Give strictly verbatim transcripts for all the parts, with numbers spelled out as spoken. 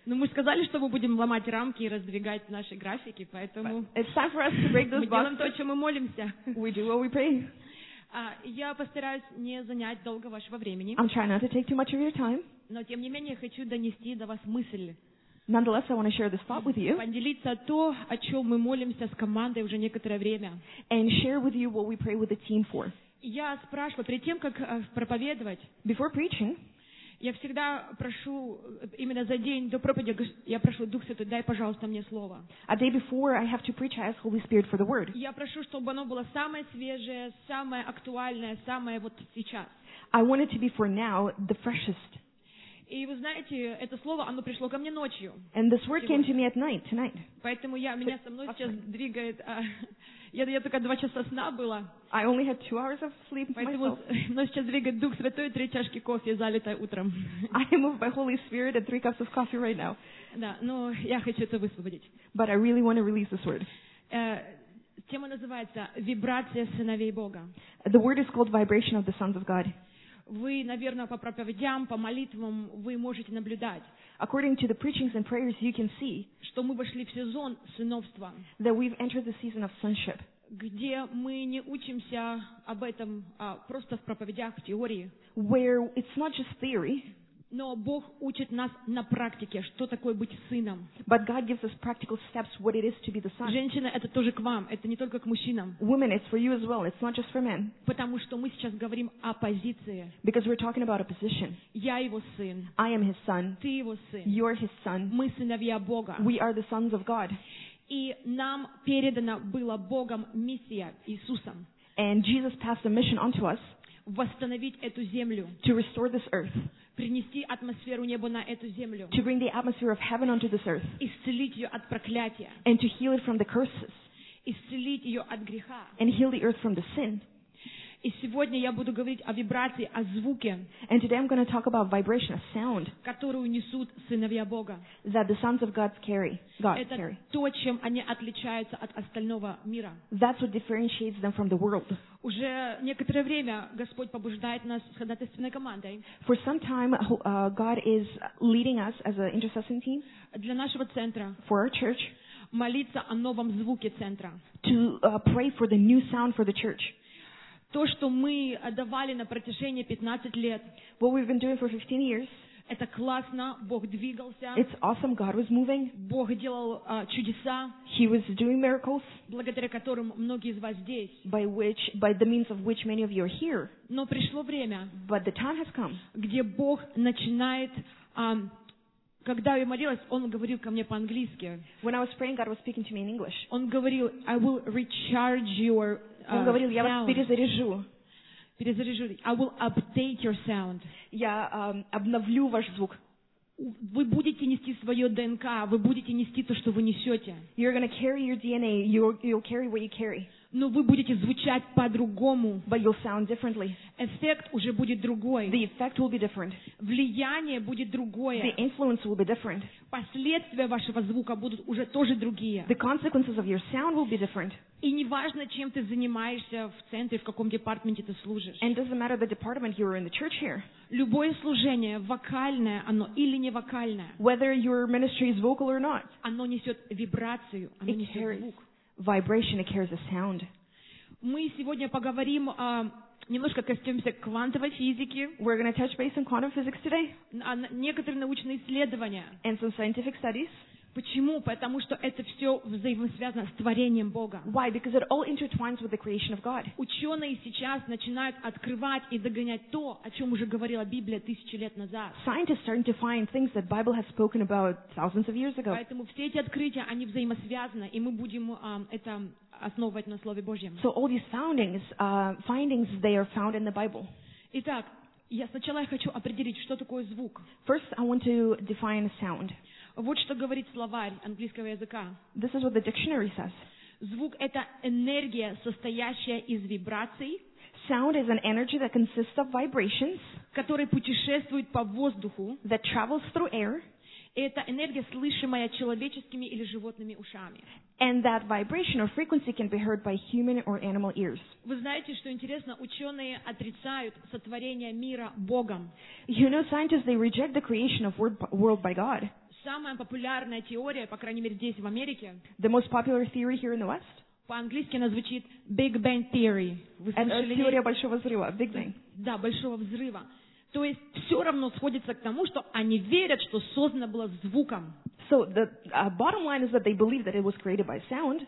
Ну, мы сказали, что мы будем ломать рамки и раздвигать наши графики, поэтому It's time for us to break мы those делаем то, boxes. чем мы молимся. We do what we pray. А, Я постараюсь не занять долго вашего времени, I'm trying not to take too much of your time. но тем не менее хочу донести до вас мысль, Nonetheless, I want to share this thought with you поделиться то, о чем мы молимся с командой уже некоторое время. and share with you what we pray with the team for. Я спрашиваю, перед тем, как э, проповедовать, Before preaching, я всегда прошу, э, именно за день до проповеди, гос- я прошу, Дух Святой, дай, пожалуйста, мне слово. a day before I have to preach, I ask Holy Spirit for the word. Я прошу, чтобы оно было самое свежее, самое актуальное, самое вот сейчас. I want it to be for now, the freshest. И вы знаете, это слово, оно пришло ко мне ночью. And this word came to me at night, tonight. Поэтому я, меня со мной сейчас двигает, а, я, я только два часа сна была, I only had two hours of sleep поэтому myself. мной сейчас двигает Дух Святой, три чашки кофе, залитой утром. I am moved by Holy Spirit and three cups of coffee right now. Да, но я хочу это высвободить. But I really want to release this word. Э, Тема называется «Вибрация сыновей Бога». The word is called vibration of the sons of God. Вы, наверное, по проповедям, по молитвам вы можете наблюдать, According to the preachings and prayers, you can see что мы вошли в сезон сыновства, that we've entered the season of sonship, где мы не учимся об этом а, просто в проповедях, в теории, where it's not just theory, но Бог учит нас на практике, что такое быть сыном. but God gives us practical steps what it is to be the son. Женщины, это тоже к вам, это не только к мужчинам, Women, it's for you as well. It's not just for men. потому что мы сейчас говорим о позиции. Because we're talking about a position. Я его сын, I am his son. ты его сын, You're his son. мы сыновья Бога. We are the sons of God. И нам передана была Богом миссия Иисусом And Jesus passed a mission onto us восстановить эту землю, to restore this earth, принести атмосферу неба на эту землю, to bring the atmosphere of heaven onto this earth, исцелить ее от проклятия, and to heal it from the curses, исцелить ее от греха. and heal the earth from the sin. И сегодня я буду говорить о вибрации, о звуке, And today I'm going to talk about vibration, a sound которую несут сыновья Бога. that the sons of God carry. God Это carry. то, чем они отличаются от остального мира. That's what differentiates them from the world. Уже некоторое время Господь побуждает нас с ходатайственной командой For some time, uh, God is leading us as an intercession team для нашего центра for our church молиться о новом звуке центра. to uh, pray for the new sound for the church. То, что мы давали на протяжении пятнадцати лет, What we've been doing for fifteen years, это классно, Бог двигался, it's awesome. God was moving. Бог делал а, чудеса, He was doing miracles благодаря которым многие из вас здесь. by which, by the means of which many of you are here. Но пришло время, But the time has come где Бог начинает, а, когда я молилась, Он говорил ко мне по-английски. when I was praying, God was speaking to me in English. Он говорил, I will recharge your Он uh, говорил, я вас sound. перезаряжу. Перезаряжу. I will update your sound. Я um, обновлю ваш звук. Вы будете нести свое ДНК, вы будете нести то, что вы несете. You're going to carry your D N A. You'll, you'll carry what you carry. Но вы будете звучать по-другому. But you'll sound differently. Эффект уже будет другой. The effect will be different. Влияние будет The другое. influence will be different. Последствия вашего звука будут уже тоже другие. The consequences of your sound will be different. И неважно, чем ты занимаешься в центре, в каком департаменте ты служишь. And it doesn't matter the department you're in the church here. Любое служение, вокальное оно или не вокальное, Whether your ministry is vocal or not, оно несет вибрацию, оно it несет carries звук. vibration, it carries a sound. Мы сегодня поговорим, а, немножко коснемся квантовой физики, We're going to touch base on quantum physics today а, на- некоторые научные исследования. and some scientific studies. Почему? Потому что это все взаимосвязано с творением Бога. Why? Because it all intertwines with the creation of God. Ученые сейчас начинают открывать и догонять то, о чем уже говорила Библия тысячи лет назад. Scientists starting to find things that Bible has spoken about thousands of years ago. Поэтому все эти открытия, они взаимосвязаны, и мы будем а, это основывать на Слове Божьем. So all these foundings, uh, findings, they are found in the Bible. Итак, я сначала я хочу определить, что такое звук. First, I want to define sound. Вот что говорит словарь английского языка. This is what the dictionary says. Звук — это энергия, состоящая из вибраций, Sound is an energy that consists of vibrations которая путешествует по воздуху. that travels through air, И это энергия, слышимая человеческими или животными ушами. and that vibration or frequency can be heard by human or animal ears. Вы знаете, что интересно, ученые отрицают сотворение мира Богом. You know, scientists, they reject the creation of word- world by God. самая популярная теория, по крайней мере здесь, в Америке, The most popular theory here in the West? по-английски она звучит Big Bang Theory. Вы Это слышали? теория большого взрыва, Big Bang. Да, большого взрыва. То есть все равно сходится к тому, что они верят, что создано было звуком. So the uh, bottom line is that they believe that it was created by sound,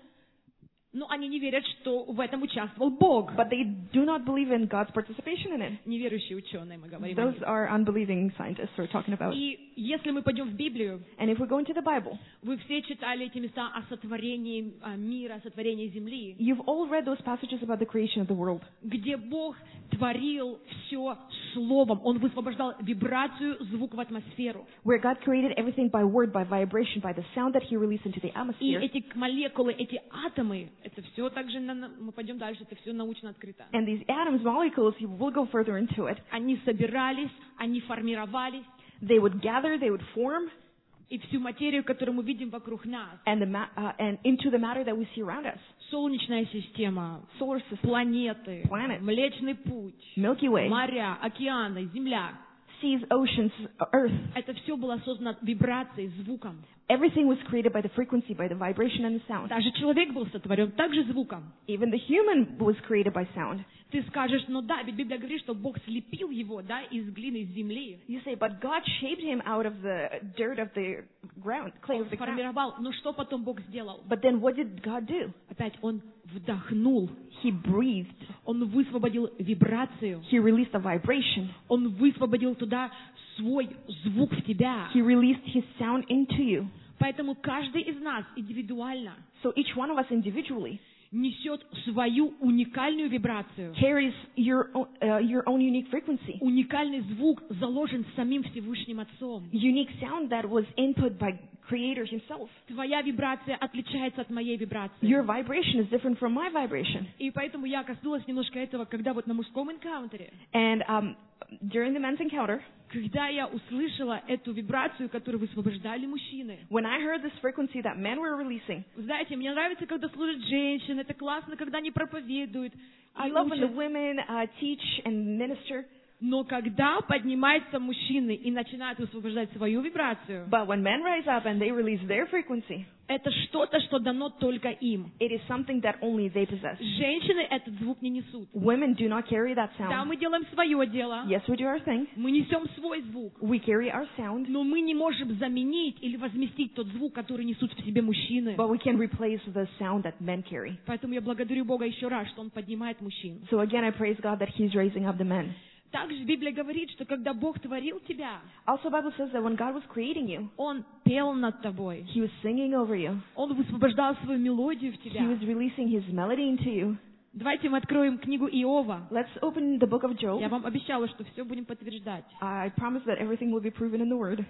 Но они не верят, что в этом участвовал Бог. but they do not believe in God's participation in it. Неверующие ученые, мы говорим о Those них. are unbelieving scientists we're talking about. И если мы пойдем в Библию, And if we go into the Bible, вы все читали эти места о сотворении а, мира, о сотворении земли, you've all read those passages about the creation of the world, где Бог творил все словом. Он высвобождал вибрацию, звук в атмосферу. where God created everything by word, by vibration, by the sound that He released into the И atmosphere. эти молекулы, эти атомы, это все также, на- на- мы пойдем дальше, это все научно открыто. And these atoms, molecules, you will go further into it. Они собирались, они формировались, They would gather, they would form, и всю материю, которую мы видим вокруг нас, and the ma- uh, and into the matter that we see around us. Солнечная система, Solar system, планеты, Planet. Млечный Путь, Milky Way, моря, океаны, Земля. seas, oceans, Earth. Это все было создано вибрацией, звуком. Everything was created by the frequency, by the vibration and the sound. Даже человек был сотворен также звуком. Even the human was created by sound. Ты скажешь, ну да, ведь Библия говорит, что Бог слепил его, да, из глины, из земли. You say, but God shaped him out of the dirt of the ground, clay Он of the ground. сформировал. Но что потом Бог сделал? But then what did God do? Опять Он вдохнул. He breathed. Он высвободил вибрацию. He released a vibration. Он высвободил туда свой звук в тебя. He released His sound into you. Поэтому каждый из нас индивидуально So each one of us individually несет свою уникальную вибрацию. carries your own, uh, your own unique frequency. Уникальный звук заложен самим Всевышним Отцом. Unique sound that was input by Creator Himself. Твоя вибрация отличается от моей вибрации. Your vibration is different from my vibration. И поэтому я коснулась немножко этого, когда вот на мужском энкаунтере, And um, during the men's encounter, когда я услышала эту вибрацию, которую высвобождали мужчины. when I heard this frequency that men were releasing, Вы знаете, мне нравится, когда служат женщины, это классно, когда они проповедуют. I они love when the учат. women uh, teach and minister. Но когда поднимаются мужчины и начинают высвобождать свою вибрацию, But when men rise up and they release their frequency, это что-то, что дано только им. it is something that only they possess. Женщины этот звук не несут. Women do not carry that Да, sound. мы делаем свое дело, Yes, we do our thing. мы несем свой звук, We carry our sound, но мы не можем заменить или возместить тот звук, который несут в себе мужчины. but we can replace the sound that men carry. Поэтому я благодарю Бога еще раз, что Он поднимает мужчин. So again, I praise God that He's raising up the men. Также Библия говорит, что когда Бог творил тебя, Also, Bible says that when God was creating you, Он пел над тобой. He was singing over you. Он высвобождал свою мелодию в He тебя. was releasing His melody into you. Давайте мы откроем книгу Иова. Let's open the book of Job. Я вам обещала, что все будем подтверждать. I promise that everything will be proven in the Word.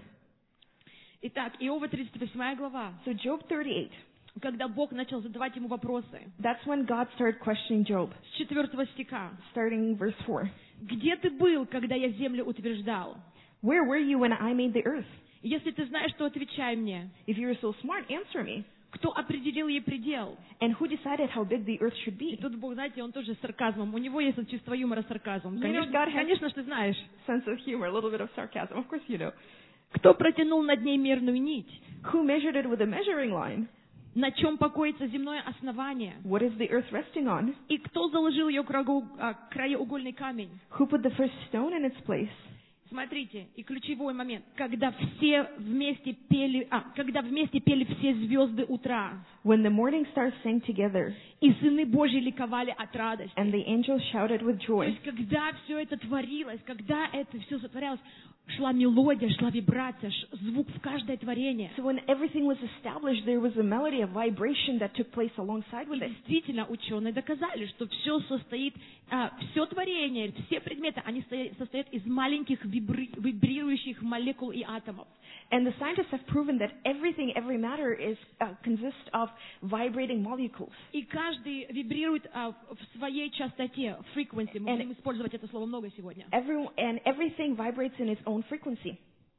Итак, Иова тридцать восьмая глава. So Job thirty-eight, Когда Бог начал задавать ему вопросы. that's when God started questioning Job, С четвертого стиха. starting verse four. «Где ты был, когда я землю утверждал? Where were you when I made the earth? Если ты знаешь, то отвечай мне. If you are so smart, answer me. Кто определил ей предел?» And who decided how big the earth should И be? тут Бог, знаете, Он тоже с сарказмом. У него есть вот чувство юмора, сарказм. You know, Конечно, God has- конечно, ж ты знаешь. Sense of humor, a little bit of sarcasm. Of course you know. Кто протянул над ней мерную нить? Who measured it with a measuring line? На чем покоится земное основание? What is the earth resting on? И кто заложил ее краю- а, краеугольный камень? Who put the first stone in its place? Смотрите, и ключевой момент, когда все вместе пели, а, когда вместе пели все звезды утра, When the morning stars sang together и сыны Божьи ликовали от радости. and the angels shouted with То joy. есть, когда все это творилось, когда это все сотворялось, шла мелодия, шла вибрация, ш- звук в каждое творение. So when everything was established, there was a melody, a vibration that took place alongside И with it. действительно, ученые доказали, что все состоит, все творение, все предметы, они стоя- состоят из маленьких вибри- вибрирующих молекул и атомов. And the scientists have proven that everything, every matter is uh, consists of vibrating molecules. И каждый вибрирует а, в в своей частоте, frequency. Мы And- будем использовать это слово много сегодня. Every, and everything vibrates in its own frequency.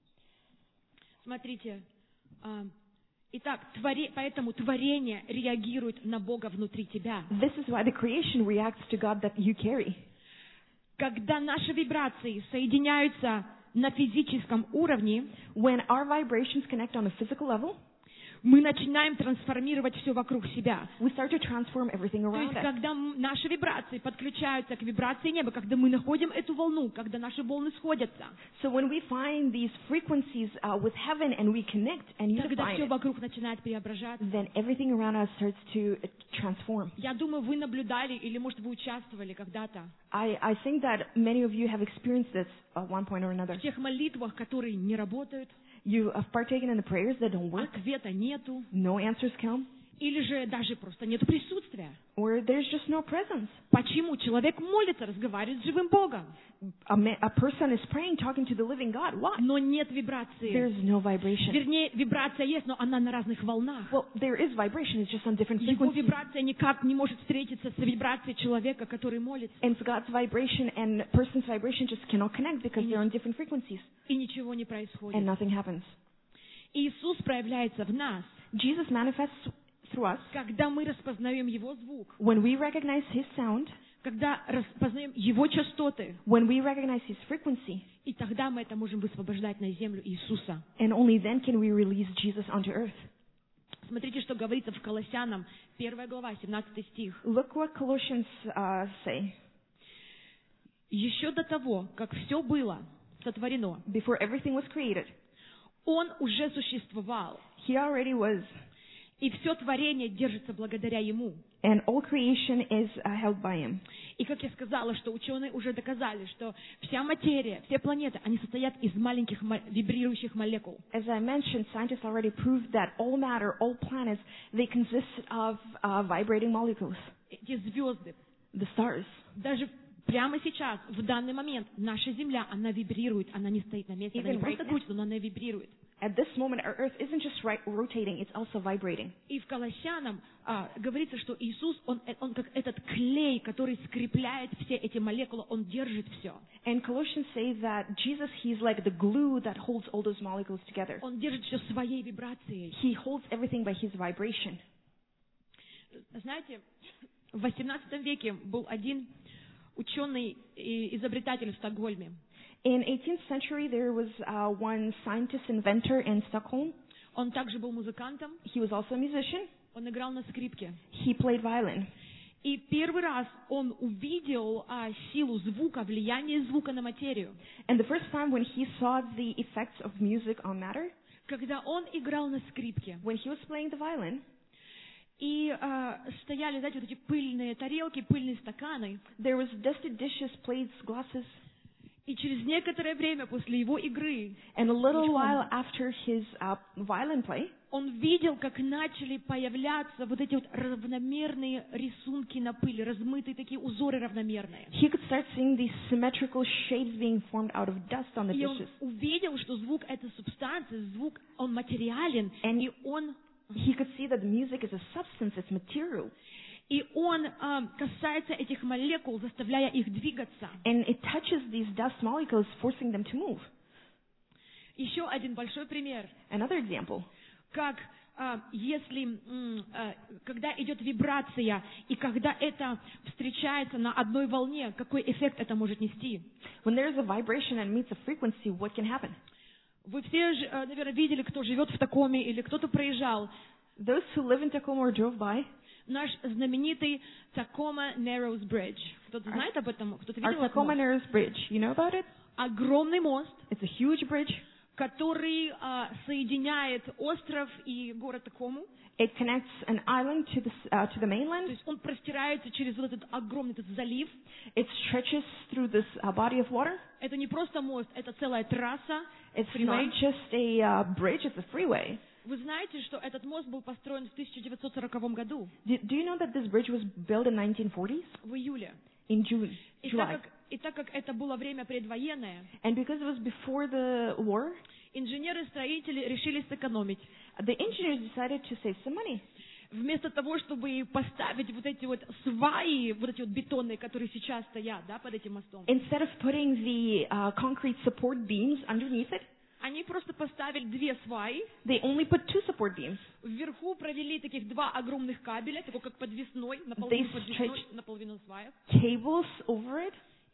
Смотрите. а, Итак, твори- поэтому творение реагирует на Бога внутри тебя. This is why the creation reacts to God that you carry. Когда наши вибрации соединяются на физическом уровне, when our vibrations connect on a physical level, мы начинаем трансформировать все вокруг себя. we start to transform everything То есть, around us. когда м- наши вибрации подключаются к вибрации неба, когда мы находим эту волну, когда наши волны сходятся, So when we find these frequencies uh, with heaven and we connect and тогда unify все it, вокруг начинает преображаться. then everything around us starts to uh, transform. Я думаю, вы наблюдали или, может, вы участвовали когда-то I, I think that many of you have experienced this at one point or another. в тех молитвах, которые не работают, You have partaken in the prayers that don't work, ответа нету, no answers come, или же даже просто нету присутствия. or there's just no presence. Почему? Человек молится, разговаривает с живым Богом, A, ma- a person is praying, talking to the living God. Why? но нет вибрации. There's no vibration. Вернее, вибрация есть, но она на разных волнах. Well, there is vibration, it's just on different Его frequencies. вибрация никак не может встретиться с вибрацией человека, который молится. And God's vibration and person's vibration just cannot connect because they're on different frequencies, И ничего не and происходит. nothing happens. Иисус проявляется в нас, Jesus manifests through us когда мы распознаем Его звук, when we recognize His sound, когда распознаем Его частоты, when we recognize His frequency, и тогда мы это можем высвобождать на землю Иисуса. and only then can we release Jesus onto earth. Смотрите, что говорится в Колоссянам, первая глава, семнадцатый стих. Look what Colossians uh, say. Еще до того, как все было сотворено, Before everything was created, Он уже существовал, He already was, и все творение держится благодаря Ему. and all creation is uh, held by Him. И как я сказала, что ученые уже доказали, что вся материя, все планеты, они состоят из маленьких мо- вибрирующих молекул. As I mentioned, scientists already proved that all matter, all planets, they consist of uh, vibrating molecules, Эти звезды, the stars. даже прямо сейчас, в данный момент, наша Земля, она вибрирует, она не стоит на месте, она не Even просто right now. крутится, но она вибрирует. At this moment, our Earth isn't just right, rotating, it's also vibrating. И в Колоссянам а, говорится, что Иисус, он, э, он как этот клей, который скрепляет все эти молекулы, он держит все. And Colossians say that Jesus, He's like the glue that holds all those molecules together. Он держит все своей вибрацией. He holds everything by His vibration. Знаете, в восемнадцатом веке был один ученый и изобретатель в Стокгольме. In eighteenth century, there was uh, one scientist inventor in Stockholm. Он также был музыкантом, He was also a musician. он играл на скрипке. He played violin. И первый раз он увидел а, силу звука, влияние звука на материю, And the first time when he saw the effects of music on matter, когда он играл на скрипке. when he was playing the violin, И а, стояли, знаете, вот эти пыльные тарелки, пыльные стаканы. there was dusty dishes, plates, glasses, И через некоторое время после его игры and a little Which one? while after his uh, violin play, он видел, как начали появляться вот эти вот равномерные рисунки на пыли, размытые такие узоры равномерные. he could start seeing these symmetrical shapes being formed out of dust on the И он dishes. увидел, что звук — это субстанция, звук, он материален, And и он, he could see that music is a substance, it's material, и он а, касается этих молекул, заставляя их двигаться. and it touches these dust molecules, forcing them to move. Еще один большой пример, Another example. как а, если, м, а, когда идет вибрация, и когда это встречается на одной волне, какой эффект это может нести. When there is a vibration and meets a frequency, what can happen? Вы все, же, э, наверное, видели, кто живет в Такоме, или кто-то проезжал, Those who live in Tacoma or drove by, наш знаменитый Tacoma Narrows Bridge. Кто-то Our- знает об этом? Кто-то our видел этот Tacoma мост? Narrows Bridge, you know about it? Огромный мост, It's a huge bridge. который а, соединяет остров и город Такому. It connects an island to the, s- uh, to the То mainland. есть он простирается через вот этот огромный этот залив. It stretches through this uh, body of water. Это не просто мост, это целая трасса. It's Freeway. not just a uh, bridge, it's a freeway. Вы знаете, что этот мост был построен в тысяча девятьсот сороковом году, Do, do you know that this bridge was built in nineteen forties? в июле. In June, И так, July. как, и так как это было время предвоенное, And because it was before the war, инженеры-строители решили сэкономить. the engineers decided to save some money. Вместо того, чтобы поставить вот эти вот сваи, вот эти вот бетонные, которые сейчас стоят, да, под этим мостом, Instead of putting the uh, concrete support beams underneath it, они просто поставили две сваи, they only put two support beams. вверху провели таких два огромных кабеля, такой как подвесной, наполовину They подвесной, stretched- наполовину сваях, Cables over it, и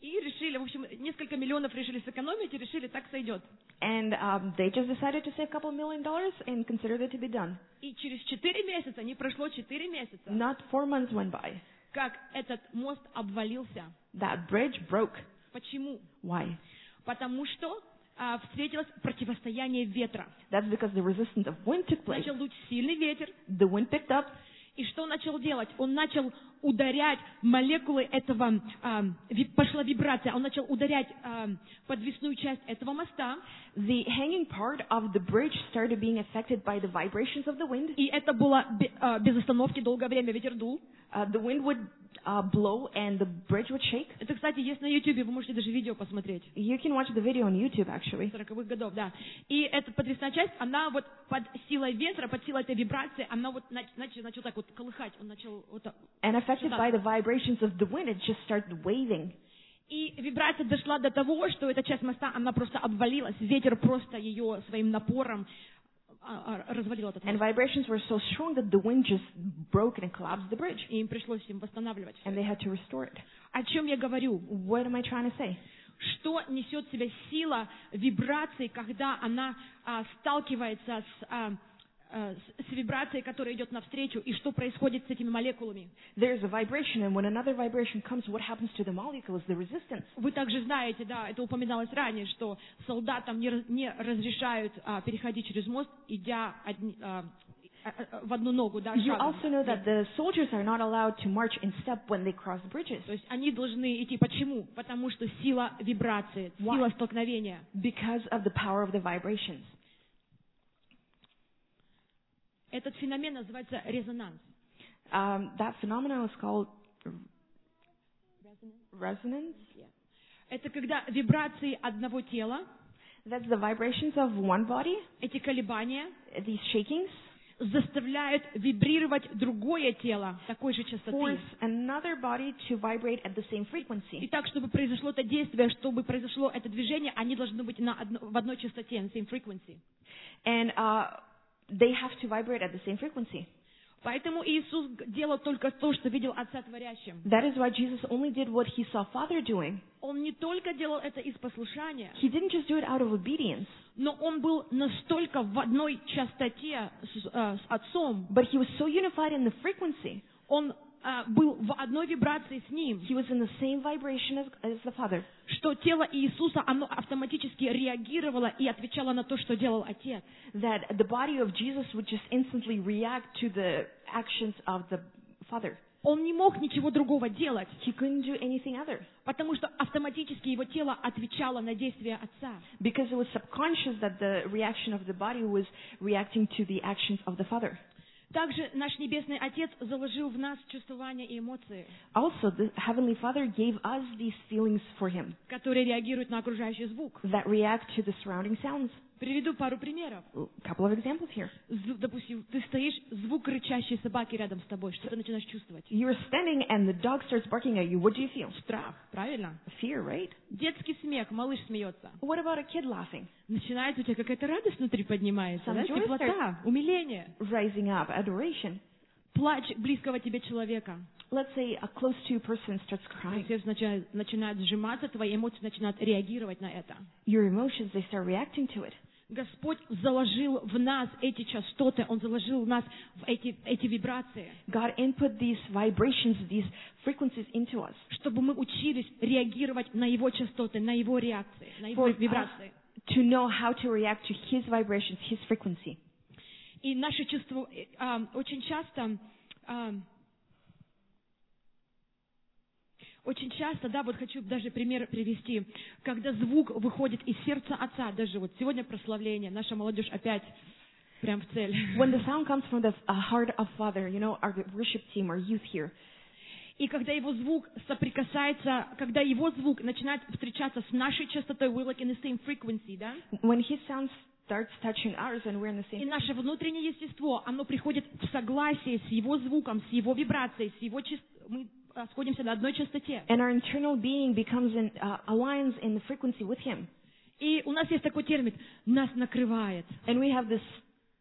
И решили, в общем, несколько миллионов решили сэкономить и решили, так сойдет. And um, they just decided to save a couple million dollars and considered it to be done. И через четыре месяца, не прошло четыре месяца, Not four months went by. как этот мост обвалился. That bridge broke. Почему? Why? Потому что а, встретилось противостояние ветра. That's because the resistance of wind took place. Начал дуть сильный ветер. The wind picked up. И что он начал делать? Он начал ударять молекулы этого, а, ви, пошла вибрация, он начал ударять а, подвесную часть этого моста. The hanging part of the bridge started being affected by the vibrations of the wind. И это было бе- а, без остановки долгое время, ветер дул. Uh, the wind would uh, blow and the bridge would shake. Это, кстати, есть на YouTube, вы можете даже видео посмотреть. You can watch the video on YouTube, actually. сороковых годов, да. И эта подвесная часть, она вот под силой ветра, под силой этой вибрации, она вот нач- нач- начала так вот колыхать, он начал вот так. And affected by the vibrations of the wind, it just started waving. И вибрация дошла до того, что эта часть моста, она просто обвалилась, ветер просто ее своим напором а, а, развалил этот And мост. vibrations were so strong that the wind just broke and collapsed the bridge. И им пришлось им восстанавливать. And they had to restore it. О чем я говорю? What am I trying to say? Что несет в себе сила вибрации, когда она а, сталкивается с, а, а, с, с вибрацией, которая идет навстречу, и что происходит с этими молекулами? There's a vibration, and when another vibration comes, what happens to the molecules? The resistance. Вы также знаете, да, это упоминалось ранее, что солдатам не, раз- не разрешают а, переходить через мост, идя одни- а, а, а, в одну ногу, да, You шагом. also know that the soldiers are not allowed to march in step when they cross bridges. То есть они должны идти. Почему? Потому что сила вибрации, Why? сила столкновения. Because of the power of the vibrations. Этот феномен называется резонанс. Um, that phenomenon is called resonance. Это когда вибрации одного тела, That's the vibrations of one body, эти колебания, these shakings, заставляют вибрировать другое тело такой же частоты. force another body to vibrate at the same И frequency. так, чтобы произошло это действие, чтобы произошло это движение, они должны быть на одно- в одной частоте, на same frequency. And uh, they have to vibrate at the same frequency. Поэтому Иисус делал только то, что видел Отца творящим. That is why Jesus only did what he saw Father doing. Он не только делал это из послушания, He didn't just do it out of obedience, но он был настолько в одной частоте с, э, с Отцом, but he was so unified in the frequency. он э, был в одной вибрации с Ним, He was in the same vibration as, as the Father. что тело Иисуса, оно автоматически реагировало и отвечало на то, что делал Отец. That the body of Jesus would just instantly react to the actions of the Father. Он не мог ничего другого делать, He couldn't do anything other. потому что автоматически его тело отвечало на действия Отца. Because it was subconscious that the reaction of the body was reacting to the actions of the Father. Также наш Небесный Отец заложил в нас чувствования и эмоции, Also, the Heavenly Father gave us these feelings for Him которые реагируют на окружающий звук. that react to the surrounding sounds. Приведу пару примеров. A couple of examples here. Зв- Допустим, ты стоишь, звук рычащей собаки рядом с тобой. Что ты начинаешь чувствовать? You're standing and the dog starts barking at you. What do you feel? Страх, правильно? Fear, right? Детский смех, малыш смеется. What about a kid laughing? Начинается у тебя какая-то радость внутри поднимается, Some да? joy Теплота, умиление. Rising up, adoration. Плач близкого тебе человека. Let's say a close to person starts Твое crying. сердце начинает, начинает сжиматься, твои эмоции начинают реагировать на это. Your emotions, they start reacting to it. Господь заложил в нас эти частоты, Он заложил в нас в эти, эти вибрации, God input these vibrations, these frequencies into us. чтобы мы учились реагировать на Его частоты, на Его реакции, на Его For us вибрации. to know how to react to His vibrations, His frequency. И наше чувство э, а, очень часто, а, очень часто, да, вот хочу даже пример привести, когда звук выходит из сердца Отца, даже вот сегодня прославление, наша молодежь опять прям в цель. When the sound comes from the uh, heart of Father, you know, our worship team, our youth here, И когда его звук соприкасается, когда его звук начинает встречаться с нашей частотой, we're like in the same frequency, да? when His sound starts touching ours and we're in the И same, наше внутреннее естество, оно приходит в согласие с его звуком, с его вибрацией, с его чис- мы а, сходимся на одной частоте. and our internal being becomes in, uh, aligns in the frequency with Him. И у нас есть такой термин «нас накрывает». And we have this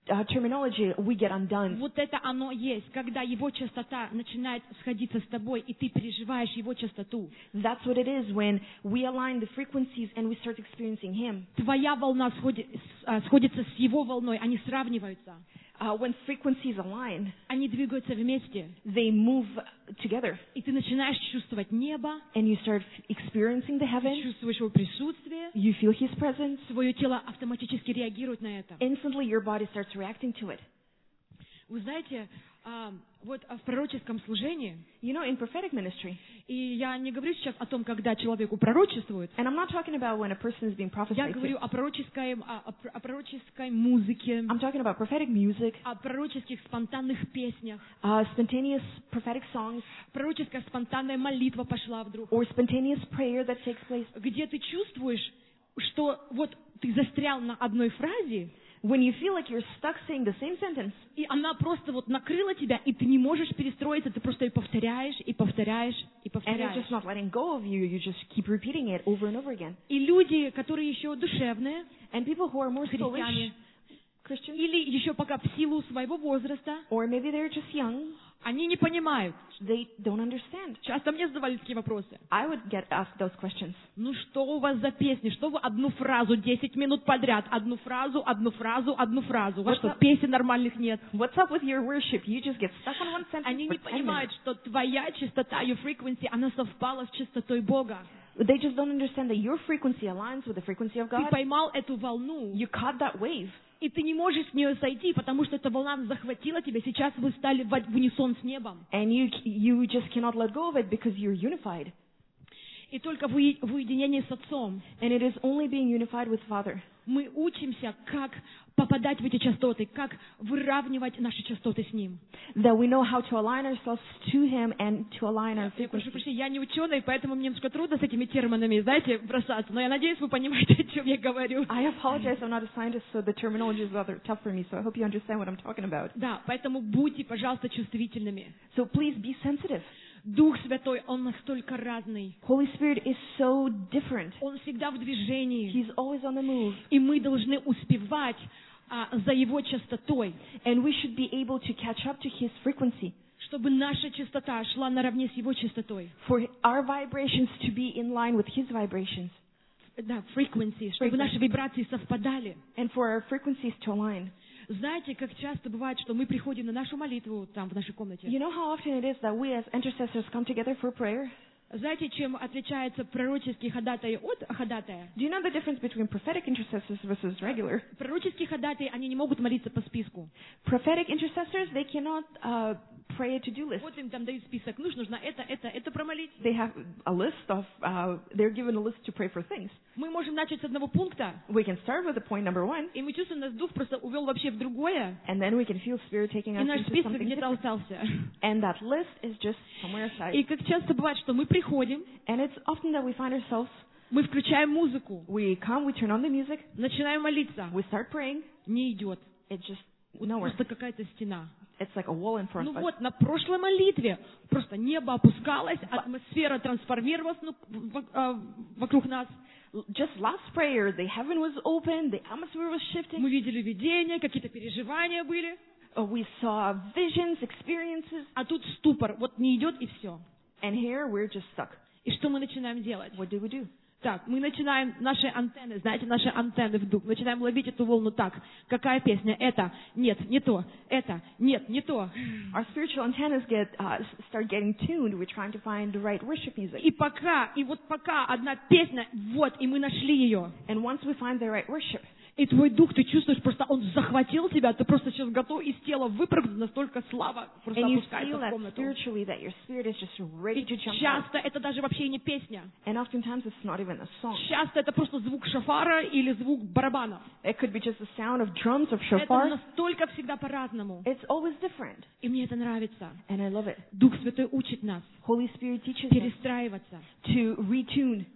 uh, terminology, we get undone. Вот это оно есть, когда Его частота начинает сходиться с тобой, и ты переживаешь Его частоту. That's what it is when we align the frequencies and we start experiencing Him. Твоя волна сходи- с- а, сходится с Его волной, они сравниваются. Uh, when frequencies align, Они двигаются вместе. they move together, И ты начинаешь чувствовать небо, and you start f- experiencing the ты heaven. чувствуешь Его присутствие, You feel His presence. свое тело автоматически реагирует на это. Instantly, your body starts reacting to it. Вы знаете, а, вот в пророческом служении, You know, in prophetic ministry, и я не говорю сейчас о том, когда человеку пророчествуют, and I'm not talking about when a person is being я prophesied говорю to. о пророческой, о, о пр- о пророческой музыке, I'm talking about prophetic music, о пророческих спонтанных песнях. uh, spontaneous prophetic songs, Пророческая спонтанная молитва пошла вдруг, or spontaneous prayer that takes place. где ты чувствуешь, что вот ты застрял на одной фразе, When you feel like you're stuck saying the same sentence, и она просто вот накрыла тебя, и ты не можешь перестроиться, ты просто ее повторяешь, и повторяешь, и and it's повторяешь. just not letting go of you, you just keep repeating it over and over again. И люди, которые еще душевные, And people who are more soulish христиане, Christians, или еще пока в силу своего возраста, or maybe they're just young, они не понимают. they don't understand. Часто мне задавали такие вопросы. I would get asked those questions. Ну что у вас за песни? Что вы одну фразу десять минут подряд? Одну фразу, одну фразу, одну фразу. У вас Вот что, так. песен нормальных нет? What's up with your worship? You just get stuck on one sentence Они for не ten понимают, minutes. что твоя частота, your frequency, она совпала с частотой Бога. They just don't understand that your frequency aligns with the frequency of Ты God. поймал эту волну, You caught that wave, и ты не можешь с нее сойти, потому что эта волна захватила тебя. Сейчас вы стали в в унисон с небом. and you you just cannot let go of it because you're unified. И только в уи- в уединении с Отцом And it is only being unified with Father мы учимся, как попадать в эти частоты, как выравнивать наши частоты с Ним. that we know how to align ourselves to Him and to align our Я прошу frequency. прощения, я не ученый, поэтому мне немножко трудно с этими терминами, знаете, бросаться. Но я надеюсь, вы понимаете, о чем я говорю. I apologize, I'm not a scientist, so the terminology is rather tough for me, so I hope you understand what I'm talking about. Да, поэтому будьте, пожалуйста, чувствительными. So please be sensitive. Дух Святой, Он настолько разный. Holy Spirit is so different. Он всегда в движении. He's always on the move. И мы должны успевать а, за Его частотой, And we should be able to catch up to His frequency. чтобы наша частота шла наравне с Его частотой. For our vibrations to be in line with His vibrations. Да, frequency, чтобы Frequency. наши вибрации совпадали. And for our frequencies to align. Знаете, как часто бывает, что мы приходим на нашу молитву там в нашей комнате. You know how often it is that we as intercessors come together for prayer? Знаете, чем отличается пророческий ходатай от ходатая? Do you know the difference between prophetic intercessors versus regular? Пророческие ходатаи, они не могут молиться по списку. Prophetic intercessors, they cannot uh, pray a to-do list. Вот им там дают список, нужно, нужно это, это, это промолить. They have a list of, uh, they're given a list to pray for things. Мы можем начать с одного пункта, We can start with the point number one, и мы чувствуем, нас Дух просто увел вообще в другое, and then we can feel Spirit taking и us наш into список something где-то different. остался. And that list is just somewhere aside. И как часто бывает, что мы приходим, And it's often that we find ourselves, мы включаем музыку, we come, we turn on the music, начинаем молиться, we start praying, не идет. it just Вот nowhere. просто какая-то стена. It's like a wall in front Ну of us. вот, на прошлой молитве просто небо опускалось, атмосфера трансформировалась ну, в- а, вокруг нас. Just last prayer, the heaven was open, the atmosphere was shifting. Мы видели видения, какие-то переживания были. Uh, We saw visions, experiences, А тут ступор, вот не идет и все. and here we're just stuck. И что мы начинаем делать? What do we do? Так, мы начинаем наши антенны, знаете, наши антенны в дух, начинаем ловить эту волну так. Какая песня? Это, нет, не то. Это, нет, не то. Our spiritual antennas get uh, s- start getting tuned. We're trying to find the right worship music. И пока, и вот пока одна песня, вот, и мы нашли ее. And once we find the right worship, И твой дух, ты чувствуешь, просто он захватил тебя, ты просто сейчас готов из тела выпрыгнуть, настолько слава просто and you опускается feel в that комнату. spiritually that your spirit is just ready И to jump out. часто это даже вообще и не песня. And oftentimes it's not even a song. Часто это просто звук шафара или звук барабанов. It could be just the sound of drums, of Это shofar. настолько всегда по-разному. It's always different. И мне это нравится. And I love it. Дух Святой учит нас Holy Spirit teaches us перестраиваться, to retune,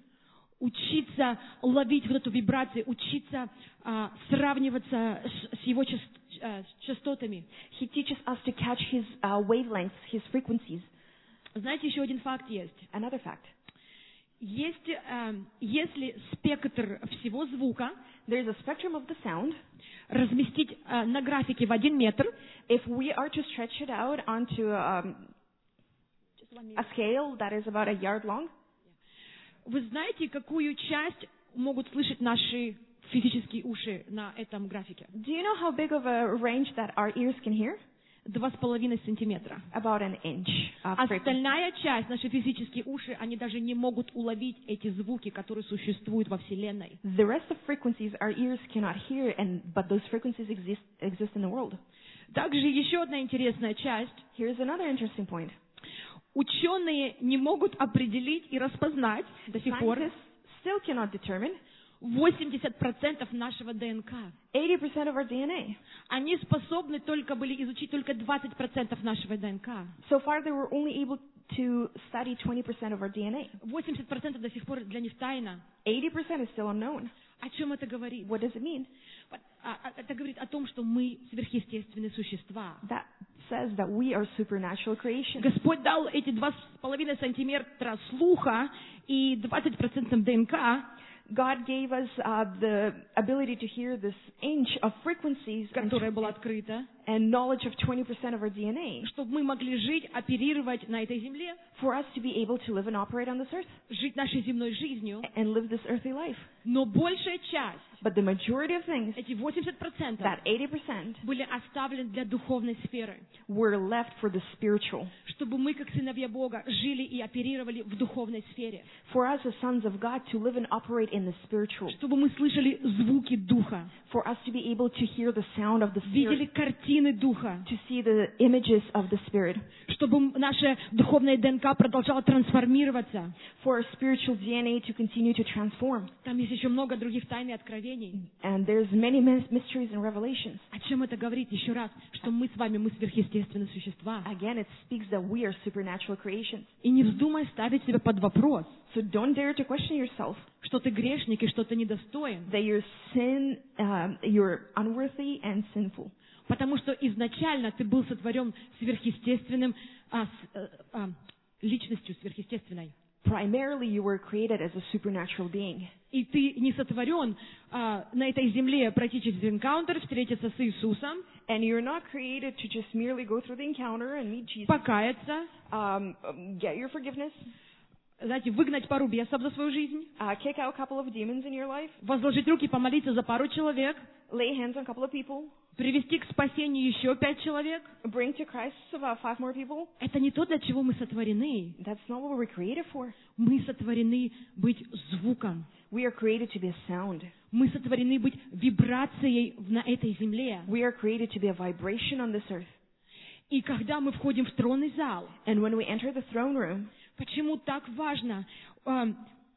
учиться ловить вот эту вибрацию, учиться а, сравниваться с, с его част- а, с частотами. He teaches us to catch His uh, wavelengths, His frequencies. Знаете, еще один факт есть. Another fact. есть, э, если спектр всего звука There's a spectrum of the sound. разместить э, на графике в один метр, If we are to stretch it out onto um, a scale that is about a yard long, вы знаете, какую часть могут слышать наши физические уши на этом графике? do you know how big of a range that our ears can hear? Два с половиной сантиметра. About an inch of frequency. Остальная часть, наши физические уши, они даже не могут уловить эти звуки, которые существуют во Вселенной. The rest of frequencies our ears cannot hear, and but those frequencies exist exist in the world. Также еще одна интересная часть. Here's another interesting point. Ученые не могут определить и распознать до сих пор Scientists still cannot determine восемьдесят процентов нашего ДНК. eighty percent of our D N A. Они способны только были изучить только двадцать процентов нашего ДНК. So far, they were only able to study twenty percent of our D N A. восемьдесят процентов до сих пор для них тайна. eighty percent is still unknown. О чем это говорит? What does it mean? А- а- Это говорит о том, что мы сверхъестественные существа. That says that we are supernatural creations. Господь дал эти два с половиной сантиметра слуха и двадцать процентов ДНК, God gave us uh, the ability to hear this inch of frequencies and, которая была открыта, and knowledge of twenty percent of our D N A чтобы мы могли жить, оперировать на этой земле, for us to be able to live and operate on this earth жить нашей земной жизнью. and live this earthly life. Но большая часть, But the majority of things, эти восемьдесят процентов, that eighty percent, были оставлены для духовной сферы, were left for the spiritual. чтобы мы, как сыновья Бога, жили и оперировали в духовной сфере, For us as sons of God to live and operate in the spiritual. чтобы мы слышали звуки Духа, For us to be able to hear the sound of the видели Spirit. картины Духа, To see the images of the Spirit. чтобы наша духовная ДНК продолжала трансформироваться. For our spiritual D N A to continue to transform. Там есть еще много других тайн и откровений. And there's many mys- mysteries and revelations. О чем это говорит еще раз? Что мы с вами, мы сверхъестественные существа. Again, it speaks that we are supernatural creations. И не вздумай ставить себя под вопрос, So don't dare to question yourself что ты грешник и что ты недостоин. that you're sin, um, you're unworthy and sinful. Потому что изначально ты был сотворен сверхъестественным, а, с- э, а, личностью сверхъестественной. Primarily, you were created as a supernatural being. И ты не сотворен а, на этой земле пройти через энкаунтер, встретиться с Иисусом, And you're not created to just merely go through the encounter and meet Jesus, покаяться, um, um, get your forgiveness, знаете, выгнать пару бесов за свою жизнь, uh, kick out a couple of demons in your life, возложить руки, помолиться за пару человек, lay hands on a couple of people, привести к спасению еще пять человек. bring to Christ about five more people. Это не то, для чего мы сотворены. That's not what we're created for. Мы сотворены быть звуком. We are created to be a sound. Мы сотворены быть вибрацией на этой земле. We are created to be a vibration on this earth. И когда мы входим в тронный зал, And when we enter the throne room, почему так важно э,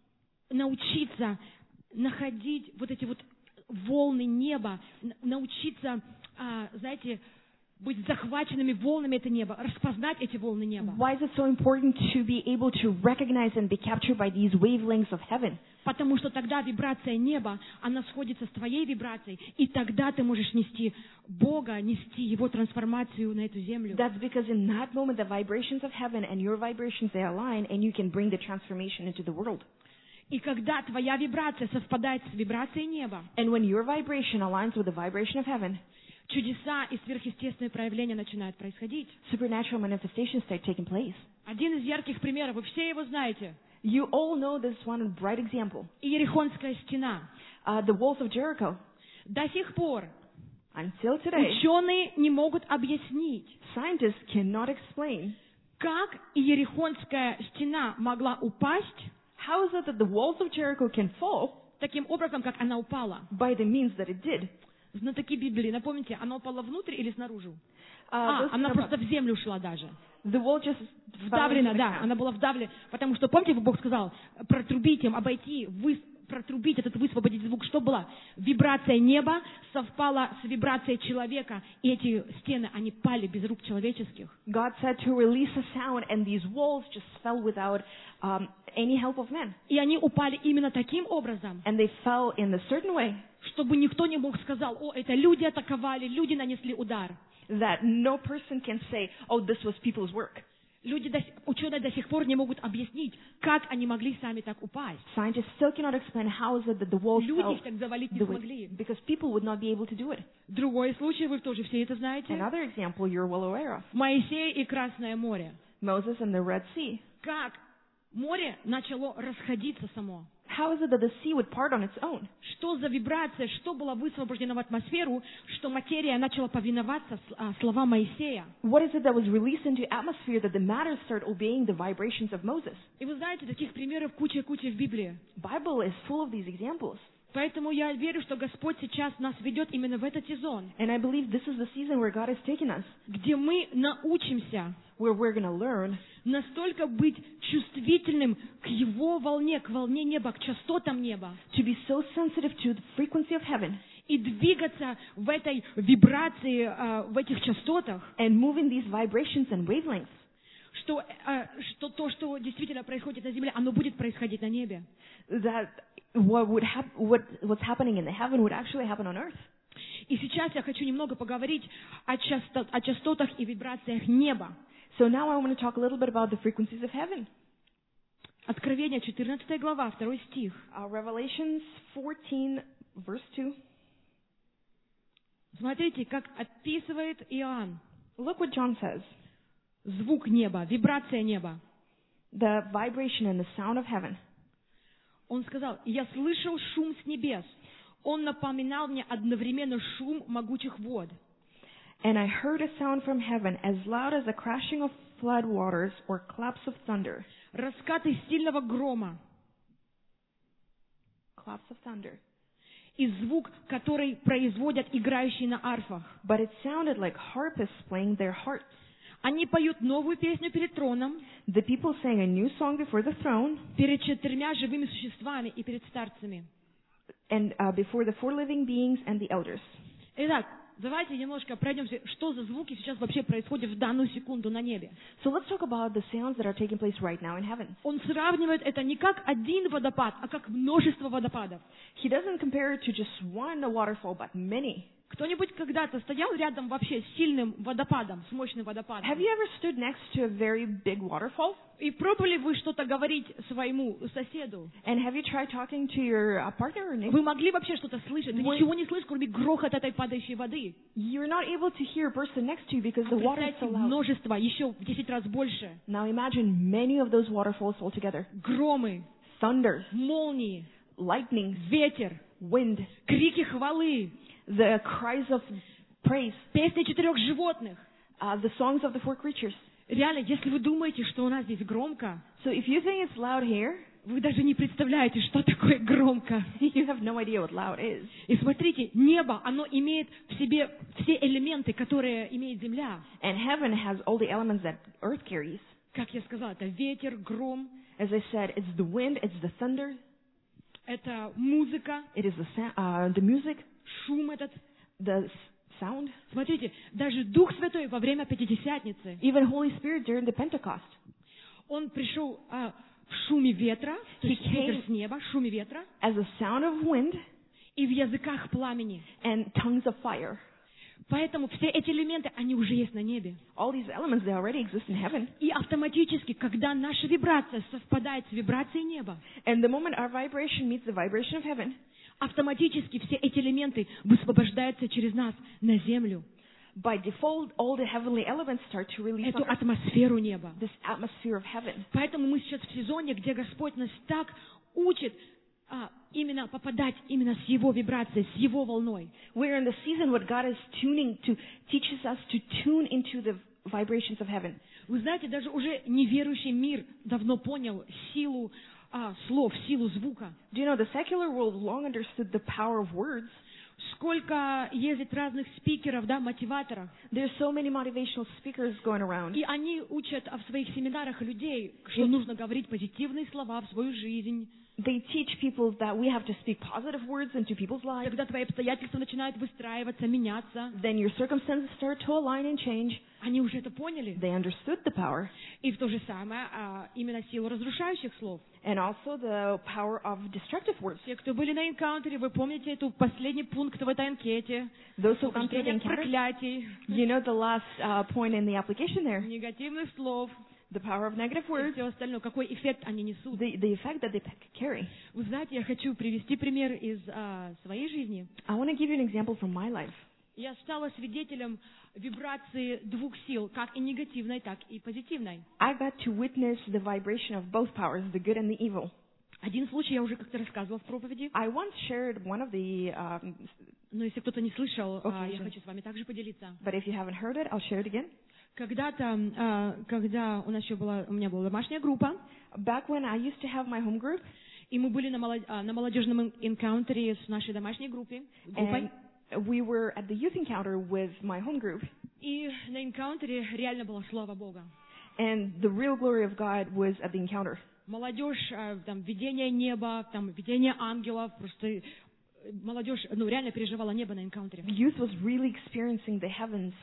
научиться находить вот эти вот волны неба, н- научиться, а, знаете, быть захваченными волнами это неба, распознать эти волны неба. why is it so important to be able to recognize and be captured by these wavelengths of heaven? Потому что тогда вибрация неба, она сходится с твоей вибрацией, и тогда ты можешь нести Бога, нести Его трансформацию на эту землю. That's because in that moment, the vibrations of heaven and your vibrations, they align, and you can bring the transformation into the world. И когда твоя вибрация совпадает с вибрацией неба, And when your vibration aligns with the vibration of heaven, чудеса и сверхъестественные проявления начинают происходить. supernatural manifestations start taking place. Один из ярких примеров, вы все его знаете, You all know this one bright example. Иерихонская стена. Uh, the walls of Jericho. До сих пор Until today, ученые не могут объяснить, scientists cannot explain как Иерихонская стена могла упасть how is it that the walls of Jericho can fall таким образом, как она упала. by the means that it did. Знатоки Библии, напомните, она упала внутрь или снаружи? Uh, А, those она who know просто в землю ушла даже. about- the wall just fell Вдавлена, into the да, ground. она была вдавлена. Потому что, помните, Бог сказал, протрубить им, обойти, вы, протрубить этот, высвободить звук. Что было? Вибрация неба совпала с вибрацией человека, и эти стены, они пали без рук человеческих. God said to release a sound, and these walls just fell without um, any help of men. И они упали именно таким образом, And they fell in a certain way чтобы никто не мог сказать, о, это люди атаковали, люди нанесли удар. that no person can say, oh, this was people's work. Люди, до, сих- ученые до сих пор не могут объяснить, как они могли сами так упасть. Scientists still cannot explain how is it that the walls Люди fell их так завалить не the way, смогли. because people would not be able to do it. Другой случай, вы тоже все это знаете. Another example you're well aware of. Моисей и Красное море. Moses and the Red Sea. Как море начало расходиться само. How is it that the sea would part on its own? Что за вибрация, что было высвобождено в атмосферу, что материя начала повиноваться с- а, словам Моисея. What is it that was released into atmosphere that the matter started obeying the vibrations of Moses? И вы знаете, таких примеров куча-куча в Библии. Bible is full of these examples. Поэтому я верю, что Господь сейчас нас ведет именно в этот сезон, And I believe this is the season where God has taken us, где мы научимся where we're going to learn настолько быть чувствительным к Его волне, к волне неба, к частотам неба, to be so sensitive to the frequency of heaven и двигаться в этой вибрации, а, в этих частотах, and move in these vibrations and wavelengths, что, а, что то, что действительно происходит на земле, оно будет происходить на небе. that what would hap- what what's happening in the heaven would actually happen on earth. И сейчас я хочу немного поговорить о, часто- о частотах и вибрациях неба. So now I want to talk a little bit about the frequencies of heaven. Откровение, четырнадцатая глава, второй стих. Uh, Revelations fourteen, verse two. Смотрите, как описывает Иоанн Look what John says. звук неба, вибрация неба. The vibration and the sound of heaven. Он сказал: «Я слышал шум с небес. Он напоминал мне одновременно шум могучих вод». And I heard a sound from heaven as loud as the crashing of flood waters or claps of thunder. Раскаты сильного грома Claps of thunder. и звук, который производят играющие на арфах. But it sounded like harpists playing their harps. Они поют новую песню перед троном, The people sang a new song before the throne перед четырьмя живыми существами и перед старцами. and uh, before the four living beings and the elders. Итак, давайте немножко пройдемся, что за звуки сейчас вообще происходят в данную секунду на небе. So let's talk about the sounds that are taking place right now in heaven. Он сравнивает это не как один водопад, а как множество водопадов. He doesn't compare it to just one waterfall, but many. Кто-нибудь когда-то стоял рядом вообще с сильным водопадом, с мощным водопадом? Have you ever stood next to a very big waterfall? И пробовали вы что-то говорить своему соседу? And have you tried talking to your uh, partner or neighbor? Вы могли вообще что-то слышать? Ты Вы- ничего не слышишь, кроме грохота этой падающей воды. You're not able to hear a person next to you because А the water is представьте, so loud. множество, еще в десять раз больше. Now imagine many of those waterfalls all together. Громы, Thunder, молнии, lightning, ветер, wind, крики хвалы, the cries of praise, песни четырех животных. uh, the songs of the four creatures. Реально, если вы думаете, что у нас здесь громко, So if you think it's loud here, вы даже не представляете, что такое громко. you have no idea what loud is. И смотрите, небо, оно имеет в себе все элементы, которые имеет земля. And heaven has all the elements that earth carries. Как я сказала, это ветер, гром, As I said, it's the wind, it's the thunder, это музыка, it is the sa- uh, the music, шум этот. the s- sound, Смотрите, даже Дух Святой во время Пятидесятницы, even Holy Spirit during the Pentecost. Он пришел а, в шуме ветра, то He есть ветер came- с неба, в шуме ветра, As a sound of wind и в языках пламени. and tongues of fire. Поэтому все эти элементы, они уже есть на небе. All these elements, they already exist in heaven. И автоматически, когда наша вибрация совпадает с вибрацией неба, And the moment our vibration meets the vibration of heaven, автоматически все эти элементы высвобождаются через нас на землю, by default, all the heavenly elements start to release эту on earth атмосферу неба. this atmosphere of heaven. Поэтому мы сейчас в сезоне, где Господь нас так учит а, именно попадать именно с Его вибрацией, с Его волной. We're in the season what God is tuning to, teaches us to tune into the vibrations of heaven. Вы знаете, даже уже неверующий мир давно понял силу а, слов, силу звука. Do you know, the secular world long understood the power of words. Сколько ездит разных спикеров, да, мотиваторов. There's so many motivational speakers going around. И они учат в своих семинарах людей, что И- нужно говорить позитивные слова в свою жизнь. They teach people that we have to speak positive words into people's lives. Когда твои обстоятельства начинают выстраиваться, меняться, Then your circumstances start to align and change. они уже это поняли. They understood the power. И в то же самое а, именно силу разрушающих слов. And also the power of destructive words. Те, кто были на энкаунтере, вы помните эту последний пункт в этой анкете. Those who come to the Освобождение от encounter, проклятий, you know the last uh, point in the application there. негативных слов, The power of negative и words, все остальное, какой эффект они несут. the, the effect that they p- carry. Вы знаете, я хочу привести пример из а, своей жизни. I want to give you an example from my life. Я стала свидетелем вибрации двух сил, как и негативной, так и позитивной. I got to witness the vibration of both powers, the good and the evil. Один случай я уже как-то рассказывала в проповеди, I once shared one of the, um, но если кто-то не слышал, а, Okay, я sure. хочу с вами также поделиться. but if you haven't heard it, I'll share it again. Когда-то, а, когда у нас еще была, у меня была домашняя группа, Back when I used to have my home group, и мы были на, молод- а, на молодежном энкаунтере с нашей домашней группой, группой, and we were at the youth encounter with my home group, и на энкаунтере реально была слава Бога. and the real glory of God was at the encounter. Молодежь, а, там, видение неба, там, видение ангелов, просто э, молодежь, ну, реально переживала небо на энкаунтере. The youth was really experiencing the heavens.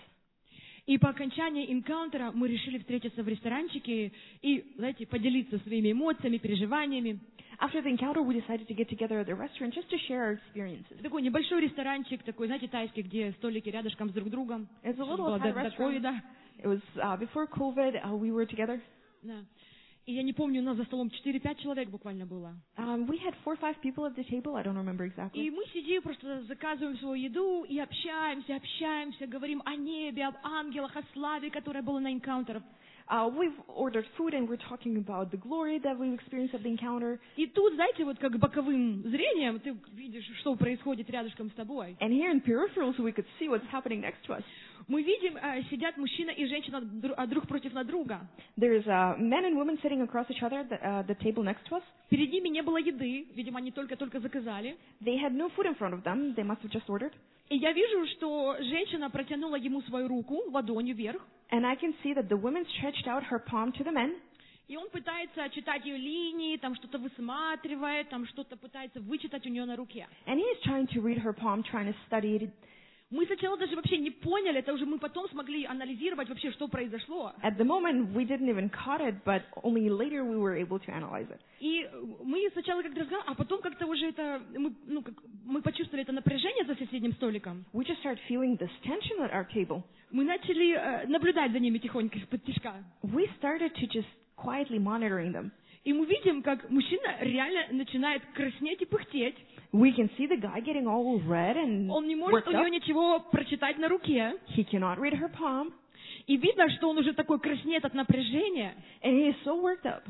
И по окончании энкаунтера мы решили встретиться в ресторанчике и, знаете, поделиться своими эмоциями, переживаниями. After the encounter, we decided to get together at the restaurant just to share our experiences. Такой небольшой ресторанчик, такой, знаете, тайский, где столики рядышком с друг другом. It's a Что little было Thai до, до restaurant. ковида. It was uh, before COVID. Uh, we were together. Да. И я не помню, у нас за столом четыре-пять человек буквально было. Um, we had four or five people at the table. I don't remember exactly. И мы сидим, просто заказываем свою еду и общаемся, общаемся, говорим о небе, об ангелах, о славе, которая была на энкаунтерах. Uh, we've ordered food and we're talking about the glory that we've experienced at the encounter. И тут, знаете, вот как боковым зрением ты видишь, что происходит рядышком с тобой. And here in peripherals, we could see what's happening next to us. Мы видим, э, сидят мужчина и женщина дру- а, друг против на друга. There's uh, men and women sitting across each other at the, uh, the table next to us. Перед ними не было еды, видимо, они только-только заказали. They had no food in front of them. They must have just ordered. И я вижу, что женщина протянула ему свою руку ладонью вверх, And I can see that the woman stretched out her palm to the men. и он пытается читать ее линии, там что-то высматривает, там что-то пытается вычитать у нее на руке. And he is trying to read her palm, trying to study it. Мы сначала даже вообще не поняли, это уже мы потом смогли анализировать вообще, что произошло. At the moment, we didn't even caught it, but only later we were able to analyze it. И мы сначала как-то разговаривали, а потом как-то уже это, мы, ну, как, мы почувствовали это напряжение за соседним столиком. We just started feeling this tension at our table. Мы начали э, наблюдать за ними тихонько из-под тишка. We started to just quietly monitoring them. И мы видим, как мужчина реально начинает краснеть и пыхтеть. We can see the guy getting all red and Он не может worked у нее up. ничего прочитать на руке. He cannot read her palm, И видно, что он уже такой краснеет от напряжения. and he is so worked up.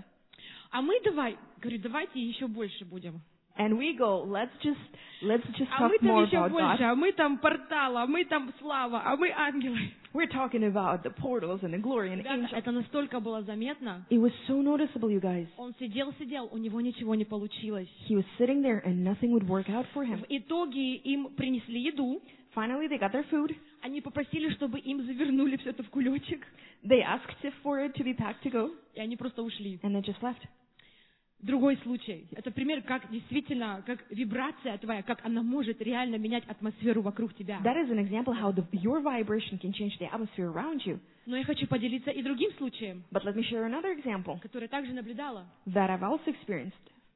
А мы давай, говорю, давайте еще больше будем. And we go, let's just let's just А talk мы там more еще about больше, God. а мы там портал, а мы там слава, а мы ангелы. We're talking about the portals and the glory and the Ребята, angels. это настолько было заметно. It was so noticeable, you guys. Он сидел-сидел, у него ничего не получилось. He was sitting there and nothing would work out for him. В итоге им принесли еду. Finally, they got their food. Они попросили, чтобы им завернули все это в кулечек. They asked if for it to be packed to go, И они просто ушли. and they just left. Другой случай. Это пример, как действительно, как вибрация твоя, как она может реально менять атмосферу вокруг тебя. That is an example how the, your vibration can change the atmosphere around you. Но я хочу поделиться и другим случаем, But let me share another example который я также наблюдала. that I've also experienced.